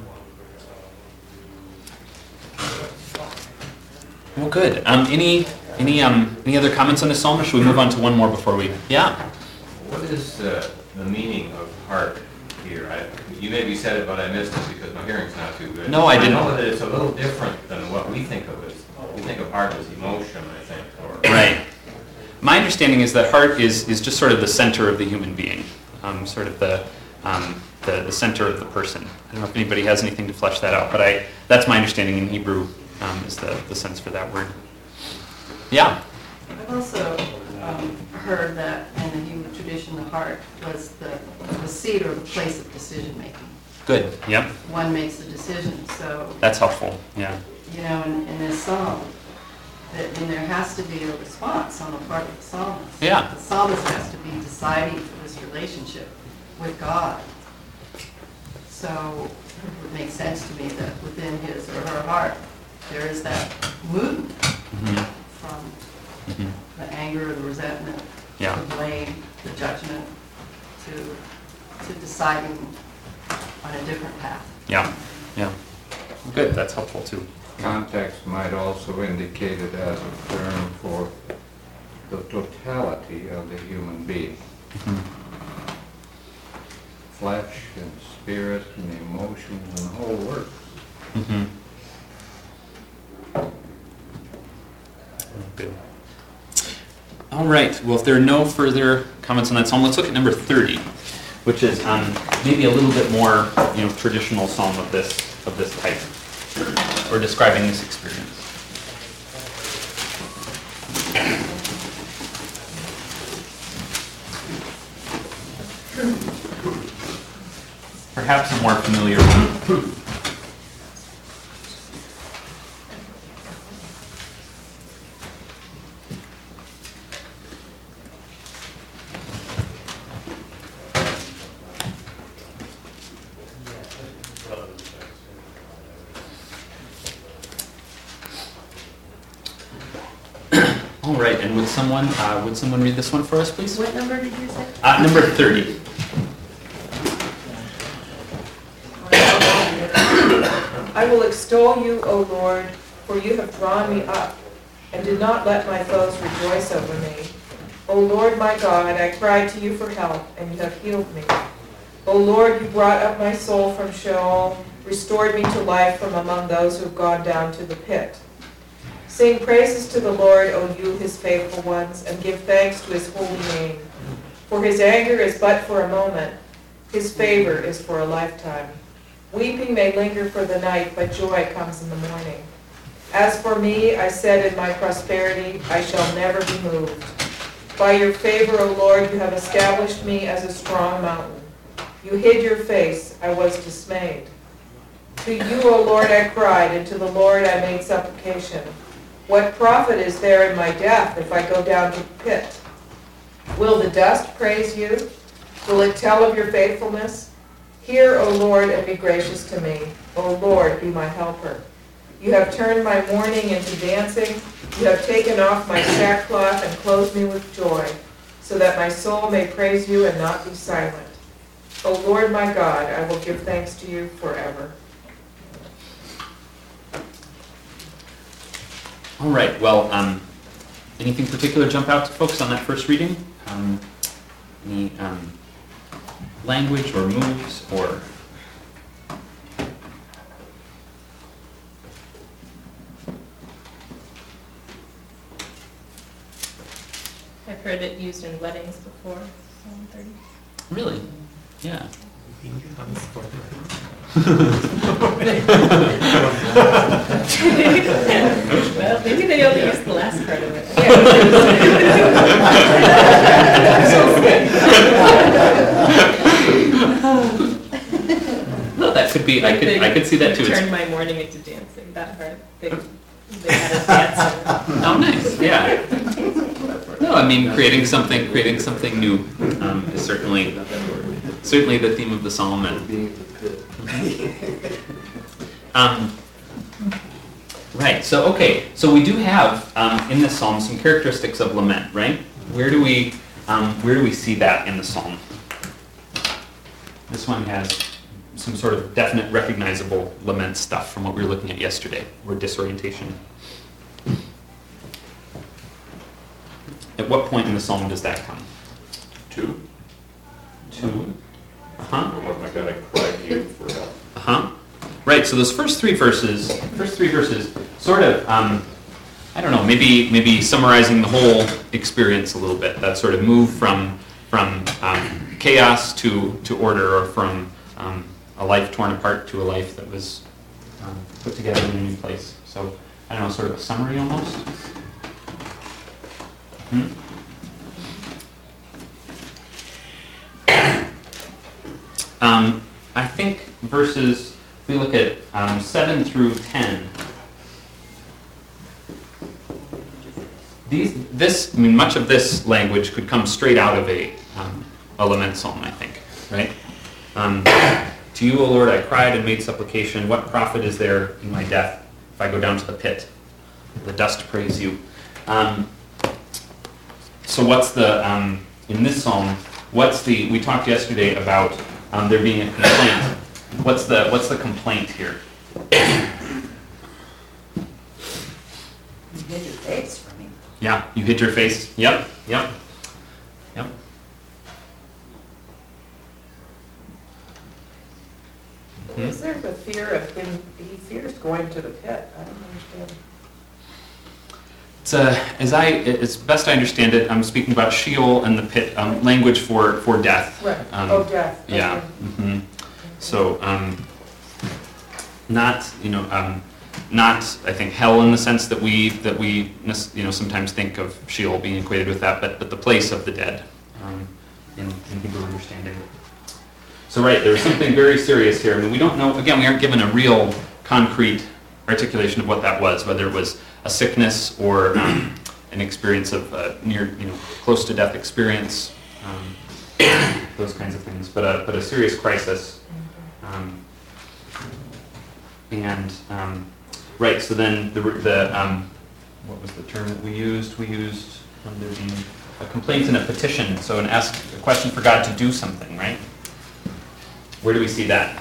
Well, good. Um, any, any, um, any other comments on this psalm, or should we move on to one more before we, yeah? What is uh, the meaning of heart here? I, you maybe said it, but I missed it because my hearing's not too good. No, I didn't. I know that it's a little different than what we think of as, we think of heart as emotion, I think. Or, right. My understanding is that heart is, is just sort of the center of the human being, um, sort of the, um, the the center of the person. I don't know if anybody has anything to flesh that out, but I that's my understanding in Hebrew um, is the, the sense for that word. Yeah? I've also um, heard that in the Hebrew tradition, the heart was the, the seat or the place of decision-making. Good, yep. One makes the decision, so, That's helpful, yeah. you know, in, in this psalm, that then there has to be a response on the part of the psalmist. Yeah. The psalmist has to be deciding for this relationship with God. So it would make sense to me that within his or her heart, there is that movement Mm-hmm. from Mm-hmm. the anger, the resentment, Yeah. the blame, the judgment, to to deciding on a different path. Yeah, yeah. Good, that's helpful too. Context might also indicate it as a term for the totality of the human being. Mhm. Flesh and spirit and emotions and the whole works. Mm-hmm. Good. All right. Well, if there are no further comments on that psalm, let's look at number thirty, which is um, maybe a little bit more, you know, traditional psalm of this of this type, or describing this experience. Perhaps a more familiar one. All right, and would someone uh, would someone read this one for us, please? What number did you say? Uh, number thirty. I will extol you, O Lord, for you have drawn me up, and did not let my foes rejoice over me. O Lord my God, I cried to you for help, and you have healed me. O Lord, you brought up my soul from Sheol, restored me to life from among those who have gone down to the pit. Sing praises to the Lord, O you, his faithful ones, and give thanks to his holy name. For his anger is but for a moment, his favor is for a lifetime. Weeping may linger for the night, but joy comes in the morning. As for me, I said in my prosperity, I shall never be moved. By your favor, O Lord, you have established me as a strong mountain. You hid your face, I was dismayed. To you, O Lord, I cried, and to the Lord I made supplication. What profit is there in my death if I go down to the pit? Will the dust praise you? Will it tell of your faithfulness? Hear, O Lord, and be gracious to me. O Lord, be my helper. You have turned my mourning into dancing. You have taken off my sackcloth and clothed me with joy, so that my soul may praise you and not be silent. O Lord my God, I will give thanks to you forever. All right. Well, um, anything particular jump out to folks on that first reading? Um, any um, language or moves or? I've heard it used in weddings before, Psalm thirty. Really? Yeah. Well, maybe they only used the last part of it. No, that could be. I could. I could see that too. Turned my mourning into dancing. That part. They, they had a dance. Oh, nice. Yeah. No, I mean creating something. Creating something new um, is certainly certainly the theme of the psalm. And, um, Right, so, okay, so we do have um, in this psalm some characteristics of lament, right? Where do we, um, where do we see that in the psalm? This one has some sort of definite recognizable lament stuff from what we were looking at yesterday, or disorientation. At what point in the psalm does that come? Two. Two. Uh-huh. Lord my God, I cry to you for help. Uh-huh. Right, so those first three verses, first three verses, sort of, um, I don't know, maybe maybe summarizing the whole experience a little bit. That sort of move from from um, chaos to to order, or from um, a life torn apart to a life that was um, put together in a new place. So I don't know, sort of a summary almost. Hmm? Um, I think verses, if we look at um, seven through ten, these, this, I mean, much of this language could come straight out of a, um, a lament psalm, I think, right? Um, to you, O Lord, I cried and made supplication. What profit is there in my death if I go down to the pit? The dust praise you. Um, so what's the, um, in this psalm, what's the, we talked yesterday about um, there being a complaint. What's the, what's the complaint here? You hit your face for me. Yeah, you hit your face. Yep, yep, yep. Is there the fear of him, he fears going to the pit? I don't understand. It's uh, as I, as best I understand it, I'm speaking about Sheol and the pit, um, language for, for death. Right, Um, oh, death. Yeah. Okay. hmm So, um, not, you know, um, not, I think, hell in the sense that we, that we, you know, sometimes think of Sheol being equated with that, but, but the place of the dead, um, in, in Hebrew understanding. So, right, there's something very serious here. I mean, we don't know, again, we aren't given a real concrete articulation of what that was, whether it was a sickness or um, an experience of uh, near, you know, close to death experience, um, those kinds of things, but a, but a serious crisis. Um, and, um, right, so then the, the um, what was the term that we used? We used um, there being a complaint and a petition, so an ask, a question for God to do something, right? Where do we see that?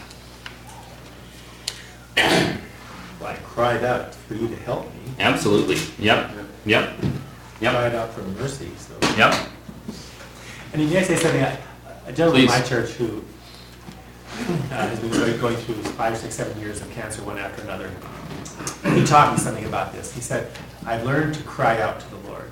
I cried out for you to help me. Absolutely. Yep. Yep. Yep. Cried out for mercy. So. Yep. And may I say something? I- A gentleman in Please. my church who uh, has been going- going through five, six, seven years of cancer, one after another. He taught me something about this. He said, "I've learned to cry out to the Lord,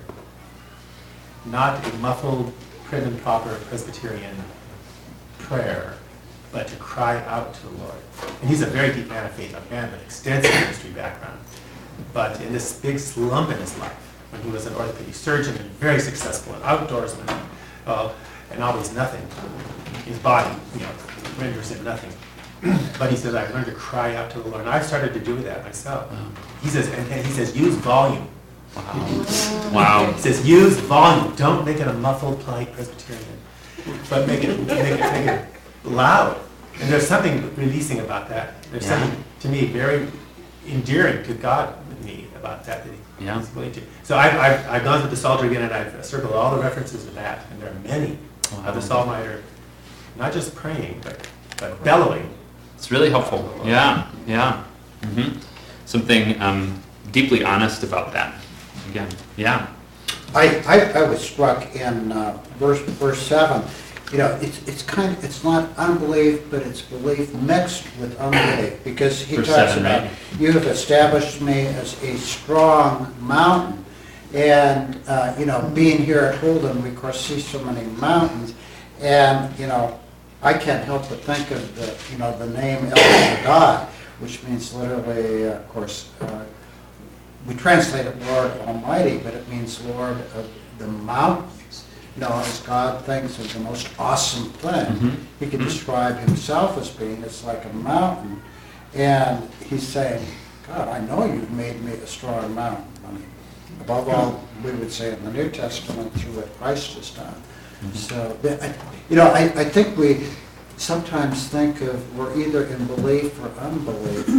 not a muffled, prim and proper Presbyterian prayer, but to cry out to the Lord." And he's a very deep man of faith, a man with extensive ministry background. But in this big slump in his life, when he was an orthopedic surgeon and very successful, an outdoorsman, uh, and always nothing, his body, you know, renders him nothing. But he says, "I've learned to cry out to the Lord." And I've started to do that myself. He says, and, and he says, use volume. Wow. Wow. He says, use volume. Don't make it a muffled, polite Presbyterian, but make it, make it, make it loud. And there's something releasing about that. There's Yeah. something, to me, very endearing to God with me about that. that he, Yeah. he's willing to. So I've, I've, I've gone through the Psalter again, and I've circled all the references to that. And there are many Wow. of the Psalmiter, not just praying, but, but bellowing. It's really helpful. Yeah. Yeah. hmm Something um, deeply honest about that. Again. Yeah. I, I, I was struck in uh, verse, verse seven, you know, it's, it's kind of, it's not unbelief, but it's belief mixed with unbelief, because he Verse talks seven, about, right? you have established me as a strong mountain. And, uh, you know, being here at Holden, we of course see so many mountains, and, you know, I can't help but think of the, you know, the name El Shaddai, which means literally, uh, of course, uh, we translate it Lord Almighty, but it means Lord of the mountains. You know, as God thinks of the most awesome thing, Mhm. he can Mhm. describe himself as being, it's like a mountain. And he's saying, God, I know you've made me a strong mountain. I mean, above all, we would say in the New Testament, through what Christ has done. So, the- I- you know, I, I think we sometimes think of, we're either in belief or unbelief,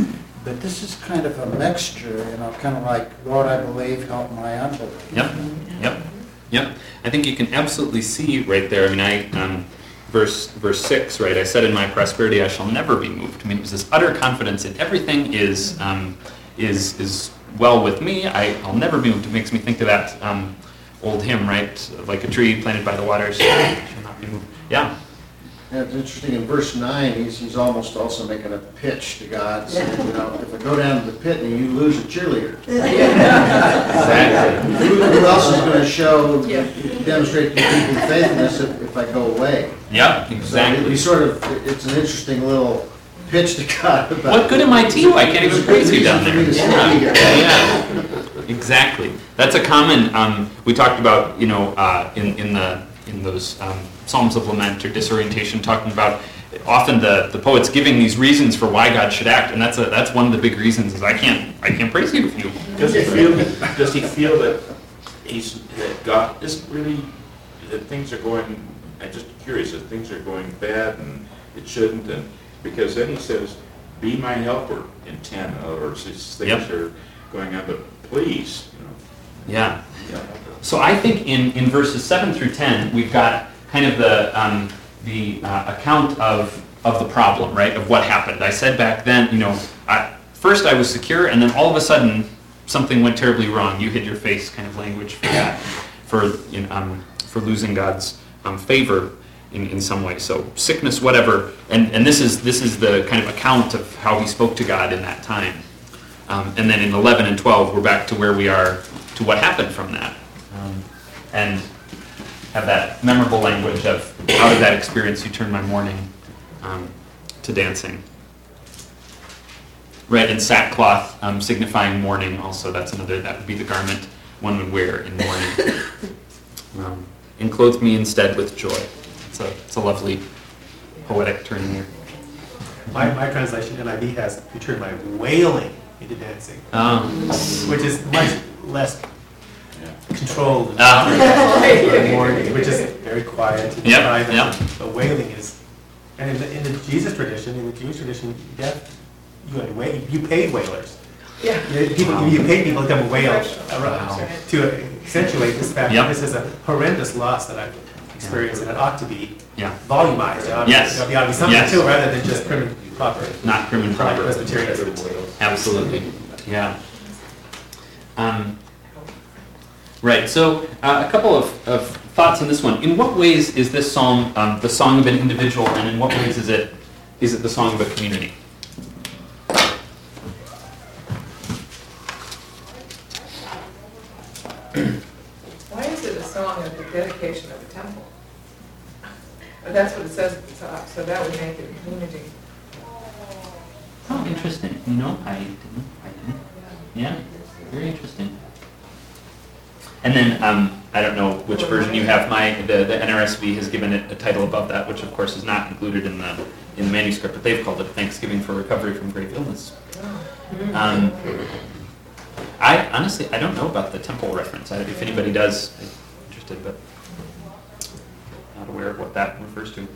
but this is kind of a mixture, you know, kind of like, Lord, I believe, help my unbelief. Yep, yep, yep. I think you can absolutely see right there. I mean, I um, verse verse six, right? I said, "In my prosperity, I shall never be moved." I mean, it was this utter confidence in everything is um, is is well with me. I, I'll never be moved. It makes me think of that um, old hymn, right? Like a tree planted by the waters, shall not be moved. Yeah. And it's interesting, in verse nine, he's, he's almost also making a pitch to God, saying, you know, if I go down to the pit and you lose a cheerleader. Exactly. Who, who else is going to show, demonstrate the people's faithfulness if, if I go away? Yeah, So exactly. he sort of, it's an interesting little pitch to God about. What good am I to you? I can't even praise you down there. For me to stay here. Yeah, yeah. Exactly. That's a common. Um, we talked about, you know, uh, in in the in those um, Psalms of Lament or Disorientation, talking about often the, the poets giving these reasons for why God should act, and that's a that's one of the big reasons is I can't I can't praise you if you. Does he feel, does he feel that he's, that God isn't really, that things are going, I'm just curious, that things are going bad and it shouldn't, and because then he says, be my helper in ten, or things Yep. are going on, but please, you know. Yeah. Yeah. So I think in, in verses seven through ten, we've got kind of the um, the uh, account of of the problem, right? Of what happened. I said back then, you know, I, first I was secure, and then all of a sudden something went terribly wrong. You hid your face, kind of language for that, for you know, um, for losing God's um, favor in, in some way. So sickness, whatever, and and this is this is the kind of account of how he spoke to God in that time. Um, and then in eleven and twelve, we're back to where we are, to what happened from that. Um, and have that memorable language of, out of that experience you turn my mourning um, to dancing. Red and sackcloth um, signifying mourning also, that's another, that would be the garment one would wear in mourning. Um, and clothe me instead with joy. It's a, it's a lovely poetic turn here. My, my translation, N I V, has, you turn my wailing into dancing, Um, which is much less controlled than Ah. the mourning, which is very quiet and Yep, private. yep. The wailing is, and in the, in the Jesus tradition, in the Jewish tradition, death, you had wa- you paid wailers. Yeah. You, people, you paid people to come wail around to accentuate this fact Yep. that this is a horrendous loss that I've experienced, and it ought to be Yeah. volumized. It ought to, Yes. it ought to be something Yes. too, rather than just prim and proper. Not prim and proper. Like Presbyterianism. Absolutely, yeah. Um, right, so uh, a couple of, of thoughts on this one. In what ways is this psalm um, the song of an individual, and in what ways is it is it the song of a community? Why is it a song of the dedication of the temple? But that's what it says at the top, so that would make it a community. Oh, interesting. You know, I didn't. I didn't. Yeah, very interesting. And then um, I don't know which version you have. My the, the N R S V has given it a title above that, which of course is not included in the in the manuscript, but they've called it Thanksgiving for Recovery from Grave Illness. Um, I honestly I don't know about the temple reference. I, if anybody does, I'm interested, but not aware of what that refers to.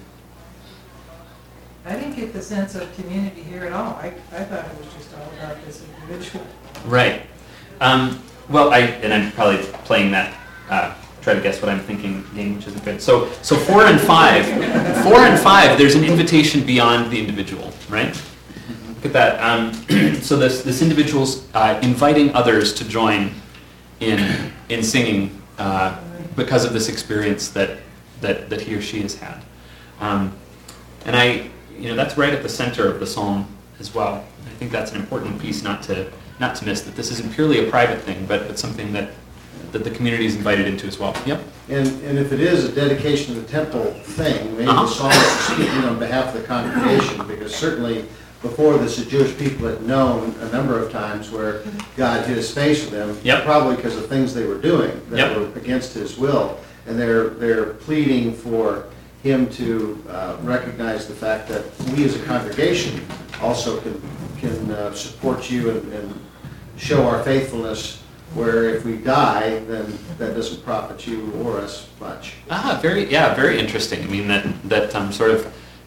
I didn't get the sense of community here at all. I, I thought it was just all about this individual. Right. Um, well, I and I'm probably playing that uh, try to guess what I'm thinking game, which isn't good. So, so four and five, four and five. There's an invitation beyond the individual, right? Look at that. Um, so this this individual's uh, inviting others to join in in singing uh, because of this experience that that that he or she has had, um, and I, you know, that's right at the center of the psalm as well. I think that's an important piece not to not to miss, that this isn't purely a private thing, but it's something that that the community is invited into as well. Yep. And, and if it is a dedication to the temple thing, maybe Uh-huh. the psalmist is speaking on behalf of the congregation, because certainly before this, the Jewish people had known a number of times where God hid his face with them, Yep. probably because of things they were doing that Yep. were against his will. And they're, they're pleading for him to uh, recognize the fact that we as a congregation also can, can uh, support you and, and show our faithfulness, where if we die, then that doesn't profit you or us much. Ah, very yeah, very interesting. I mean that that um, sort of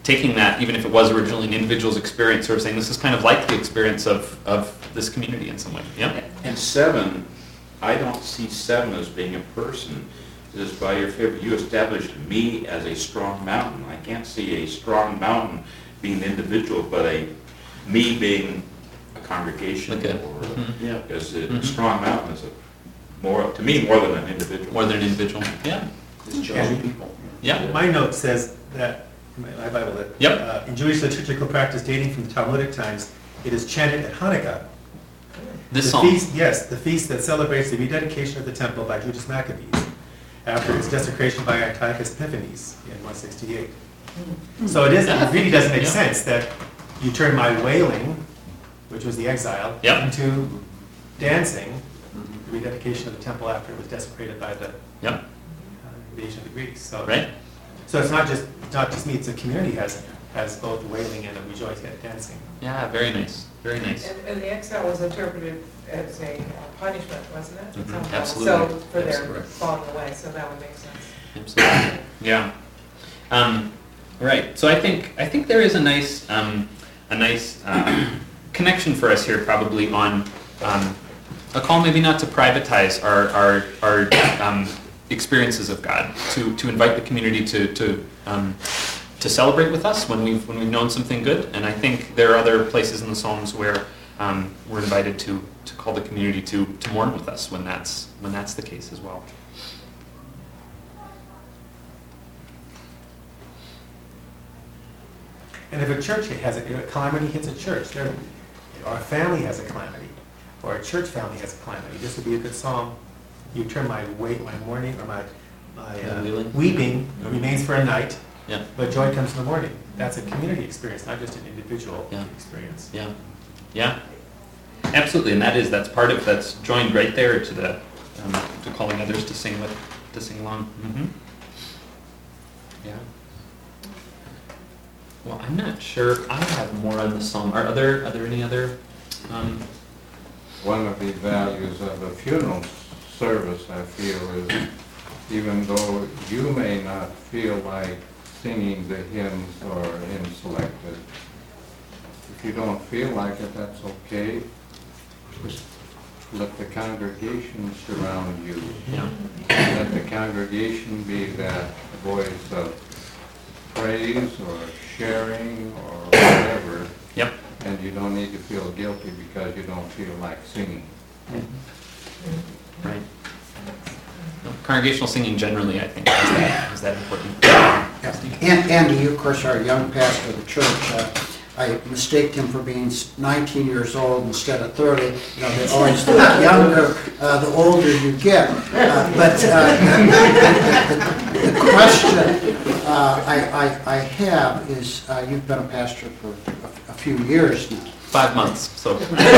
taking that, even if it was originally an individual's experience, sort of saying this is kind of like the experience of, of this community in some way. Yeah. And seven, I don't see seven as being a person. It is by your favor, you established me as a strong mountain. I can't see a strong mountain being an individual, but a me being a congregation. Okay. Or, Mm-hmm. Yeah. because a Mhm. strong mountain is a more, to me, more than an individual. More than an individual. Yeah. It's chosen people. Yeah. My note says that, my my Bible, that Yep. uh, in Jewish liturgical practice dating from the Talmudic times, it is chanted at Hanukkah. This The song. feast, yes, the feast that celebrates the rededication of the temple by Judas Maccabees after its desecration by Antiochus Epiphanes in one sixty-eight. So it is, it really doesn't make Yeah. sense that you turn my wailing, which was the exile, Yep. into dancing, the rededication of the temple after it was desecrated by the Yep. uh, invasion of the Greeks. So, Right. so it's not just it's not just me; it's a community has has both wailing and a rejoicing and dancing. Yeah, very nice. Very nice. And, and the exile was interpreted as a uh, punishment, wasn't it? Mhm, Somehow. absolutely. So, for That's their correct. falling away, so that would make sense. Absolutely. Yeah. Um, right. So I think I think there is a nice um, a nice uh, connection for us here, probably on um, a call, maybe not to privatize our our, our um, experiences of God, to to invite the community to to um, to celebrate with us when we've when we've known something good. And I think there are other places in the Psalms where um, we're invited to to call the community to to mourn with us when that's when that's the case as well. And if a church has a, a calamity hits a church, there, or a family has a calamity, or a church family has a calamity, this would be a good psalm. You turn my wait, my mourning, or my, my Yeah, uh, wailing. weeping remains for a night, Yeah. but joy comes in the morning. That's a community experience, not just an individual Yeah. experience. Yeah, yeah, absolutely, and that is that's part of that's joined right there to the um, to calling others to sing with to sing along. Mm-hmm. Yeah. Well, I'm not sure. I have more on the psalm. Are other are there any other? Um, One of the values of a funeral service, I feel, is even though you may not feel like singing the hymns or hymn selected, if you don't feel like it, that's okay. Just let the congregation surround you. yeah. Let the congregation be that voice of praise or sharing or whatever. Yep. And you don't need to feel guilty because you don't feel like singing. Right. No, congregational singing generally, I think, is that is that important. And Andy, you of course are a young pastor of the church. Uh, I mistaked him for being nineteen years old instead of thirty. You know, they always look younger uh, the older you get. Uh, But uh, the the question uh, I I I have is, uh, you've been a pastor for a- a few years now. Five months. So.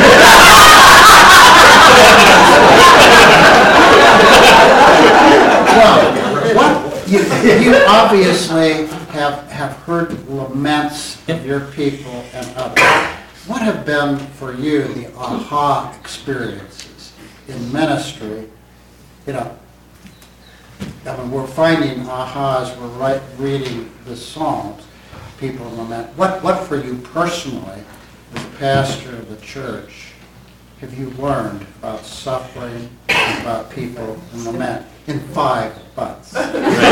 Well, what, you, you obviously have, have heard laments of your people and others. What have been for you the aha experiences in ministry? You know, I mean, we're finding ahas, we're right, reading the Psalms, people lament. What, what for you personally, as a pastor of the church, have you learned about suffering, about people and lament in five months? If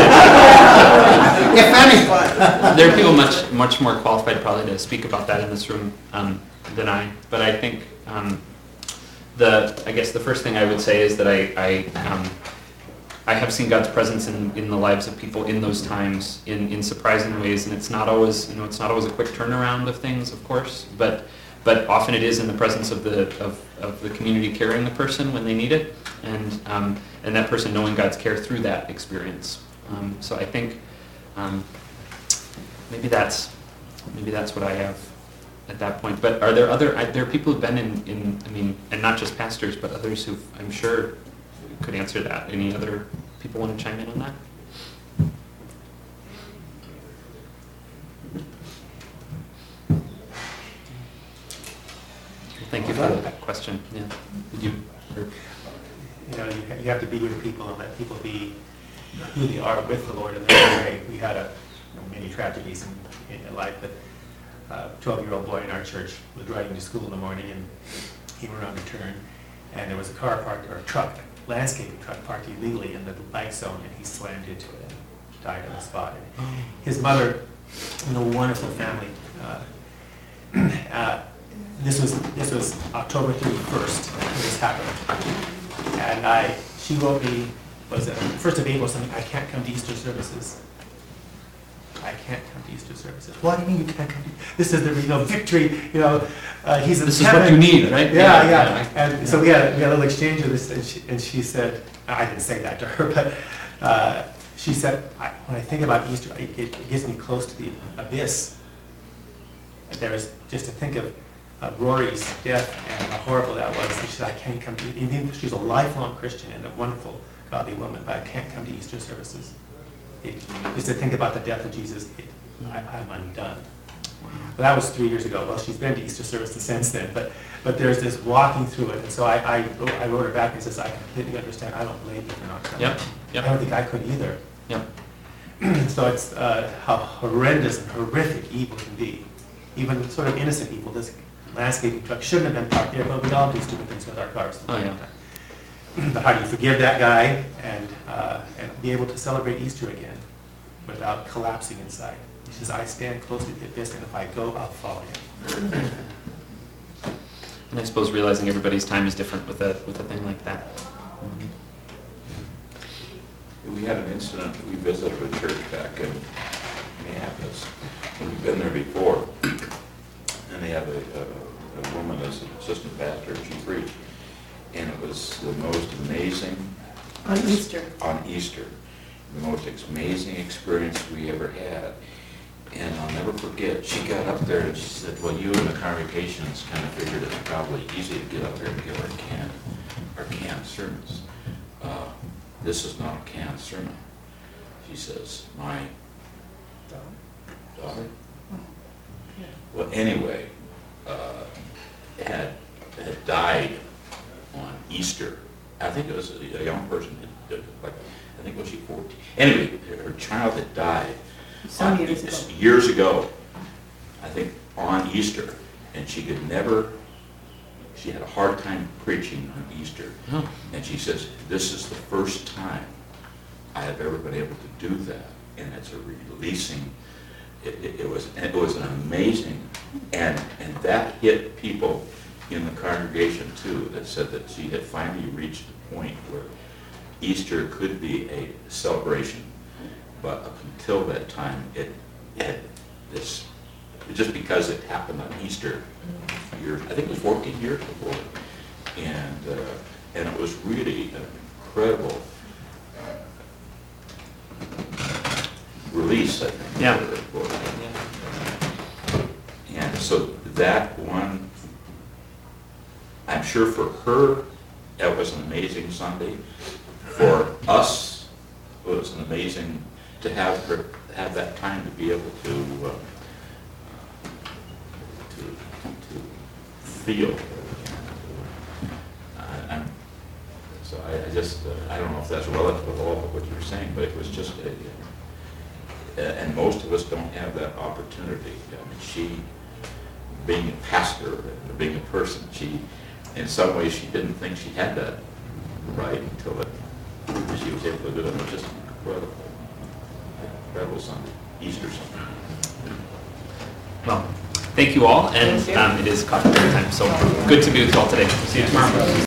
any. There are people much much more qualified probably to speak about that in this room um, than I. But I think um, the I guess the first thing I would say is that I I, um, I have seen God's presence in, in the lives of people in those times in, in surprising ways, and it's not always you know it's not always a quick turnaround of things, of course, but but often it is in the presence of the of, of the community carrying the person when they need it, and um, and that person knowing God's care through that experience. Um, so I think. Um, Maybe that's maybe that's what I have at that point. But are there other? I, there are people who've been in, in. I mean, and not just pastors, but others who I'm sure could answer that. Any other people want to chime in on that? Thank you for that question. Yeah. Did you? Or, You know, you ha- you have to be with people and let people be who they are with the Lord in their own way. We had a many tragedies in, in life, but a twelve-year-old boy in our church was riding to school in the morning, and he went around a turn, and there was a car parked, or a truck, landscaping truck parked illegally in the bike zone, and he slammed into it and died on the spot. And his mother, in a wonderful family, uh, uh, this was this was October thirty-first when this happened, and I she wrote me, was it first of April, something, I can't come to Easter services. I can't come to Easter services. What do you mean you can't come to? This is the, you know, victory, you know, uh, he's in This is heaven. what you need, right? Yeah, Yeah, yeah. yeah. And so we had, we had a little exchange of this, and she, and she said, I didn't say that to her, but uh, she said, I, when I think about Easter, it, it gets me close to the abyss. And there was, just to think of uh, Rory's death and how horrible that was, and she said, I can't come to, even she's a lifelong Christian and a wonderful, godly woman, but I can't come to Easter services. It, just to think about the death of Jesus, it, I, I'm undone. Well, that was three years ago. Well, she's been to Easter services since then, but but there's this walking through it, and so I I, I wrote her back and says, I completely understand. I don't blame you for not coming. Yep, yep. I don't think I could either. Yep. So it's uh, how horrendous and horrific evil can be. Even sort of innocent evil. This landscaping truck shouldn't have been parked there, but we all do stupid things with our cars. Oh, yeah. But how do you forgive that guy and uh, and be able to celebrate Easter again without collapsing inside? He says, I stand close to the abyss, and if I go, I'll follow him. And I suppose realizing everybody's time is different with a with a thing like that. We had an incident, we visited a church back in Minneapolis. We've been there before, and they have a, a, a woman as an assistant pastor, she preached, and it was the most amazing... On Easter. On Easter. The most amazing experience we ever had. And I'll never forget, she got up there and she said, well, you and the congregations kind of figured it's probably easy to get up there and give our canned, our canned sermons. Uh, this is not a canned sermon. She says, my daughter? Well, anyway, uh, had, had died on Easter. I think it was a, a young person, had, like, I think was she fourteen? Anyway, her child had died Some on- years ago. years ago, I think on Easter, and she could never, she had a hard time preaching on Easter. Oh. And she says, this is the first time I have ever been able to do that, and it's a releasing. It, it, it was it was an amazing, and and that hit people in the congregation too, that said that she had finally reached the point where Easter could be a celebration, but up until that time, it had this, just because it happened on Easter years, I think it was fourteen years before, and uh, and it was really an incredible release, I think. Yeah. for- for- And so that one, I'm sure for her, that was an amazing Sunday. For us, it was an amazing to have her, have that time to be able to, uh, to, to feel. I- I'm, so I, I just, uh, I don't know if that's relative at all to what you were saying, but it was just, a, uh, and most of us don't have that opportunity. I mean, she, being a pastor, and being a person, she, in some ways, she didn't think she had that right until it, she was able to do it. It was just incredible, incredible Sunday, Easter Sunday. Well, thank you all, and Thank you. um, it is coffee break time, so good to be with you all today. See you tomorrow.